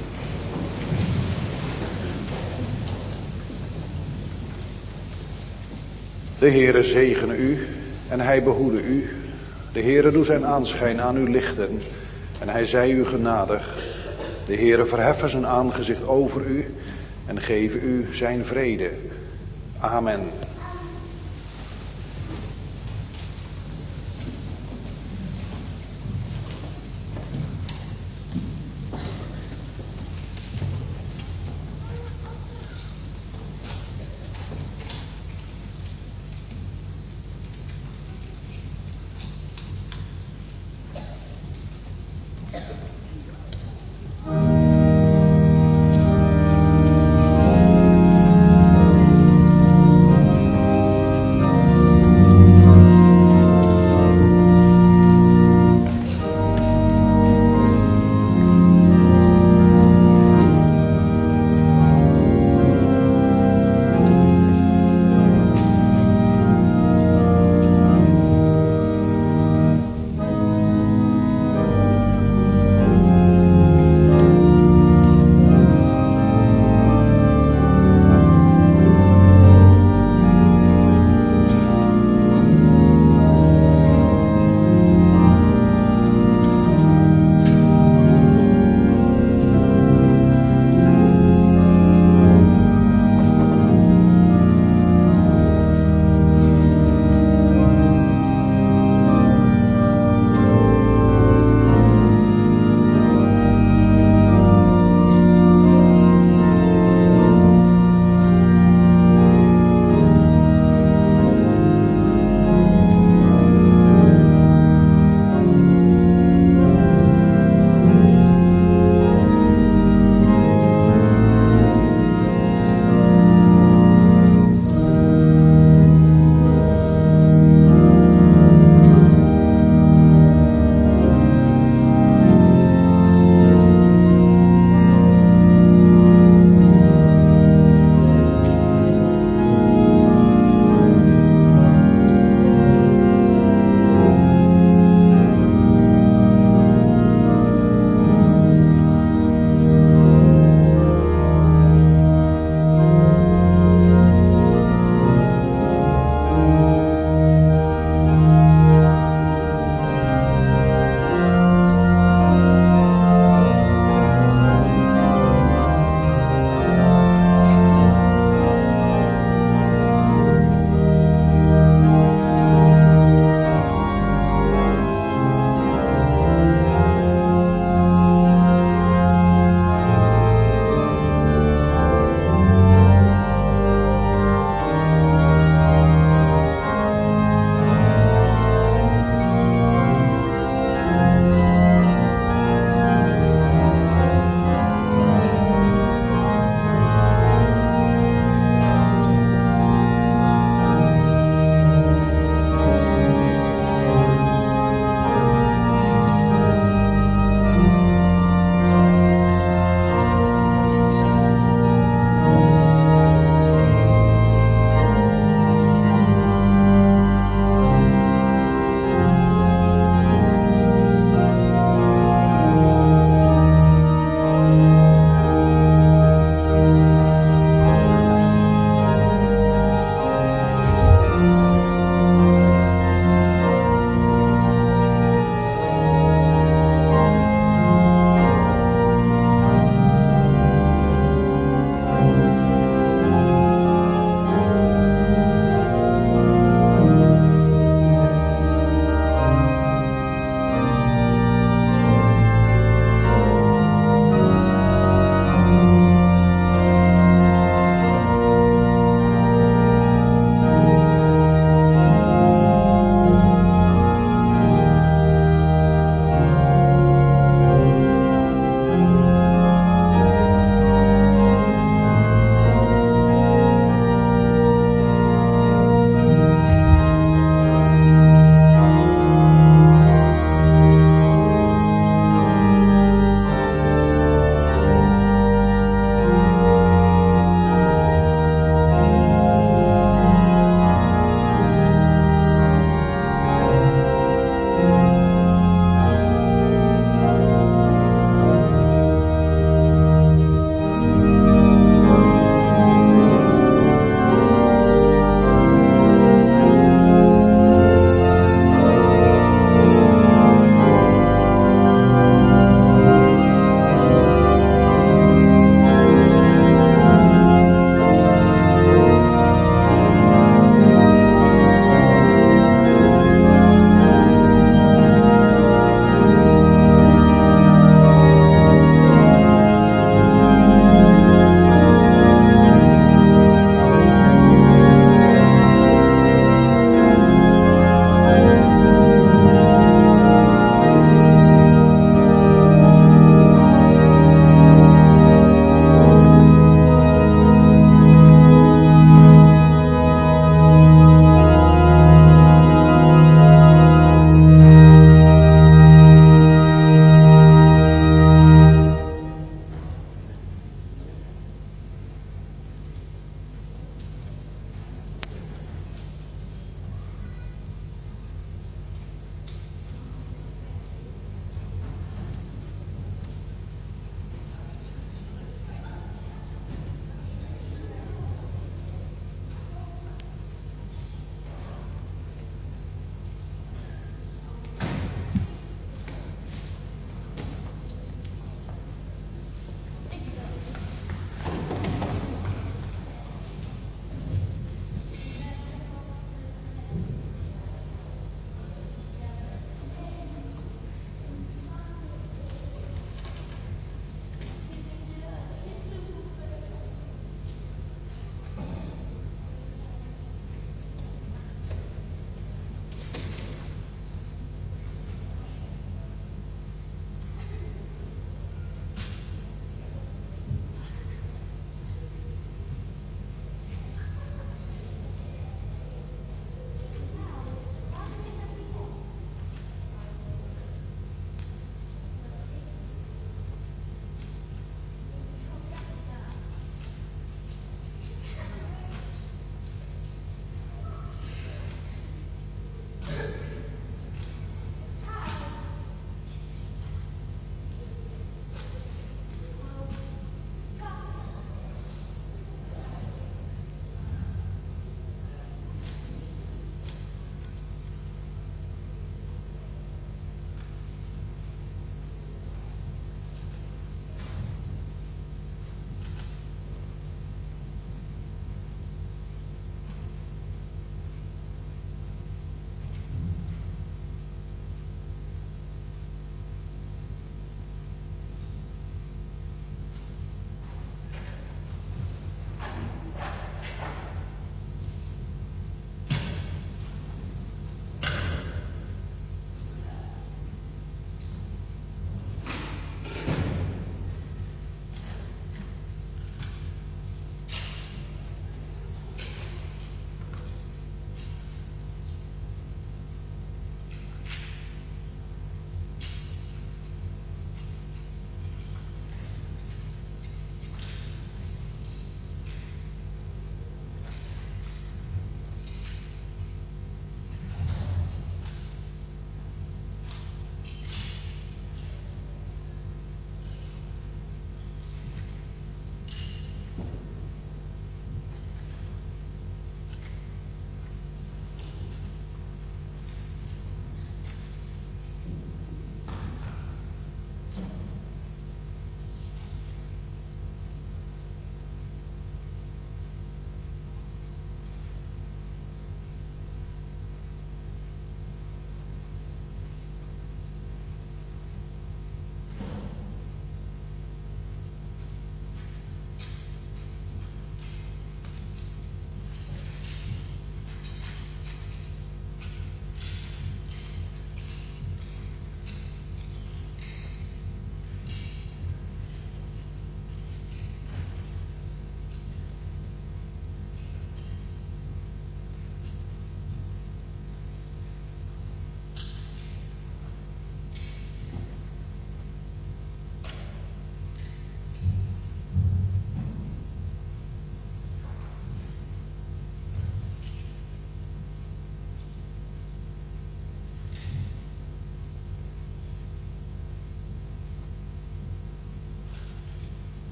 De Heere zegene u en hij behoede u. De Heere doe zijn aanschijn aan u lichten en hij zij u genadig. De Heere verheffen zijn aangezicht over u en geven u zijn vrede. Amen.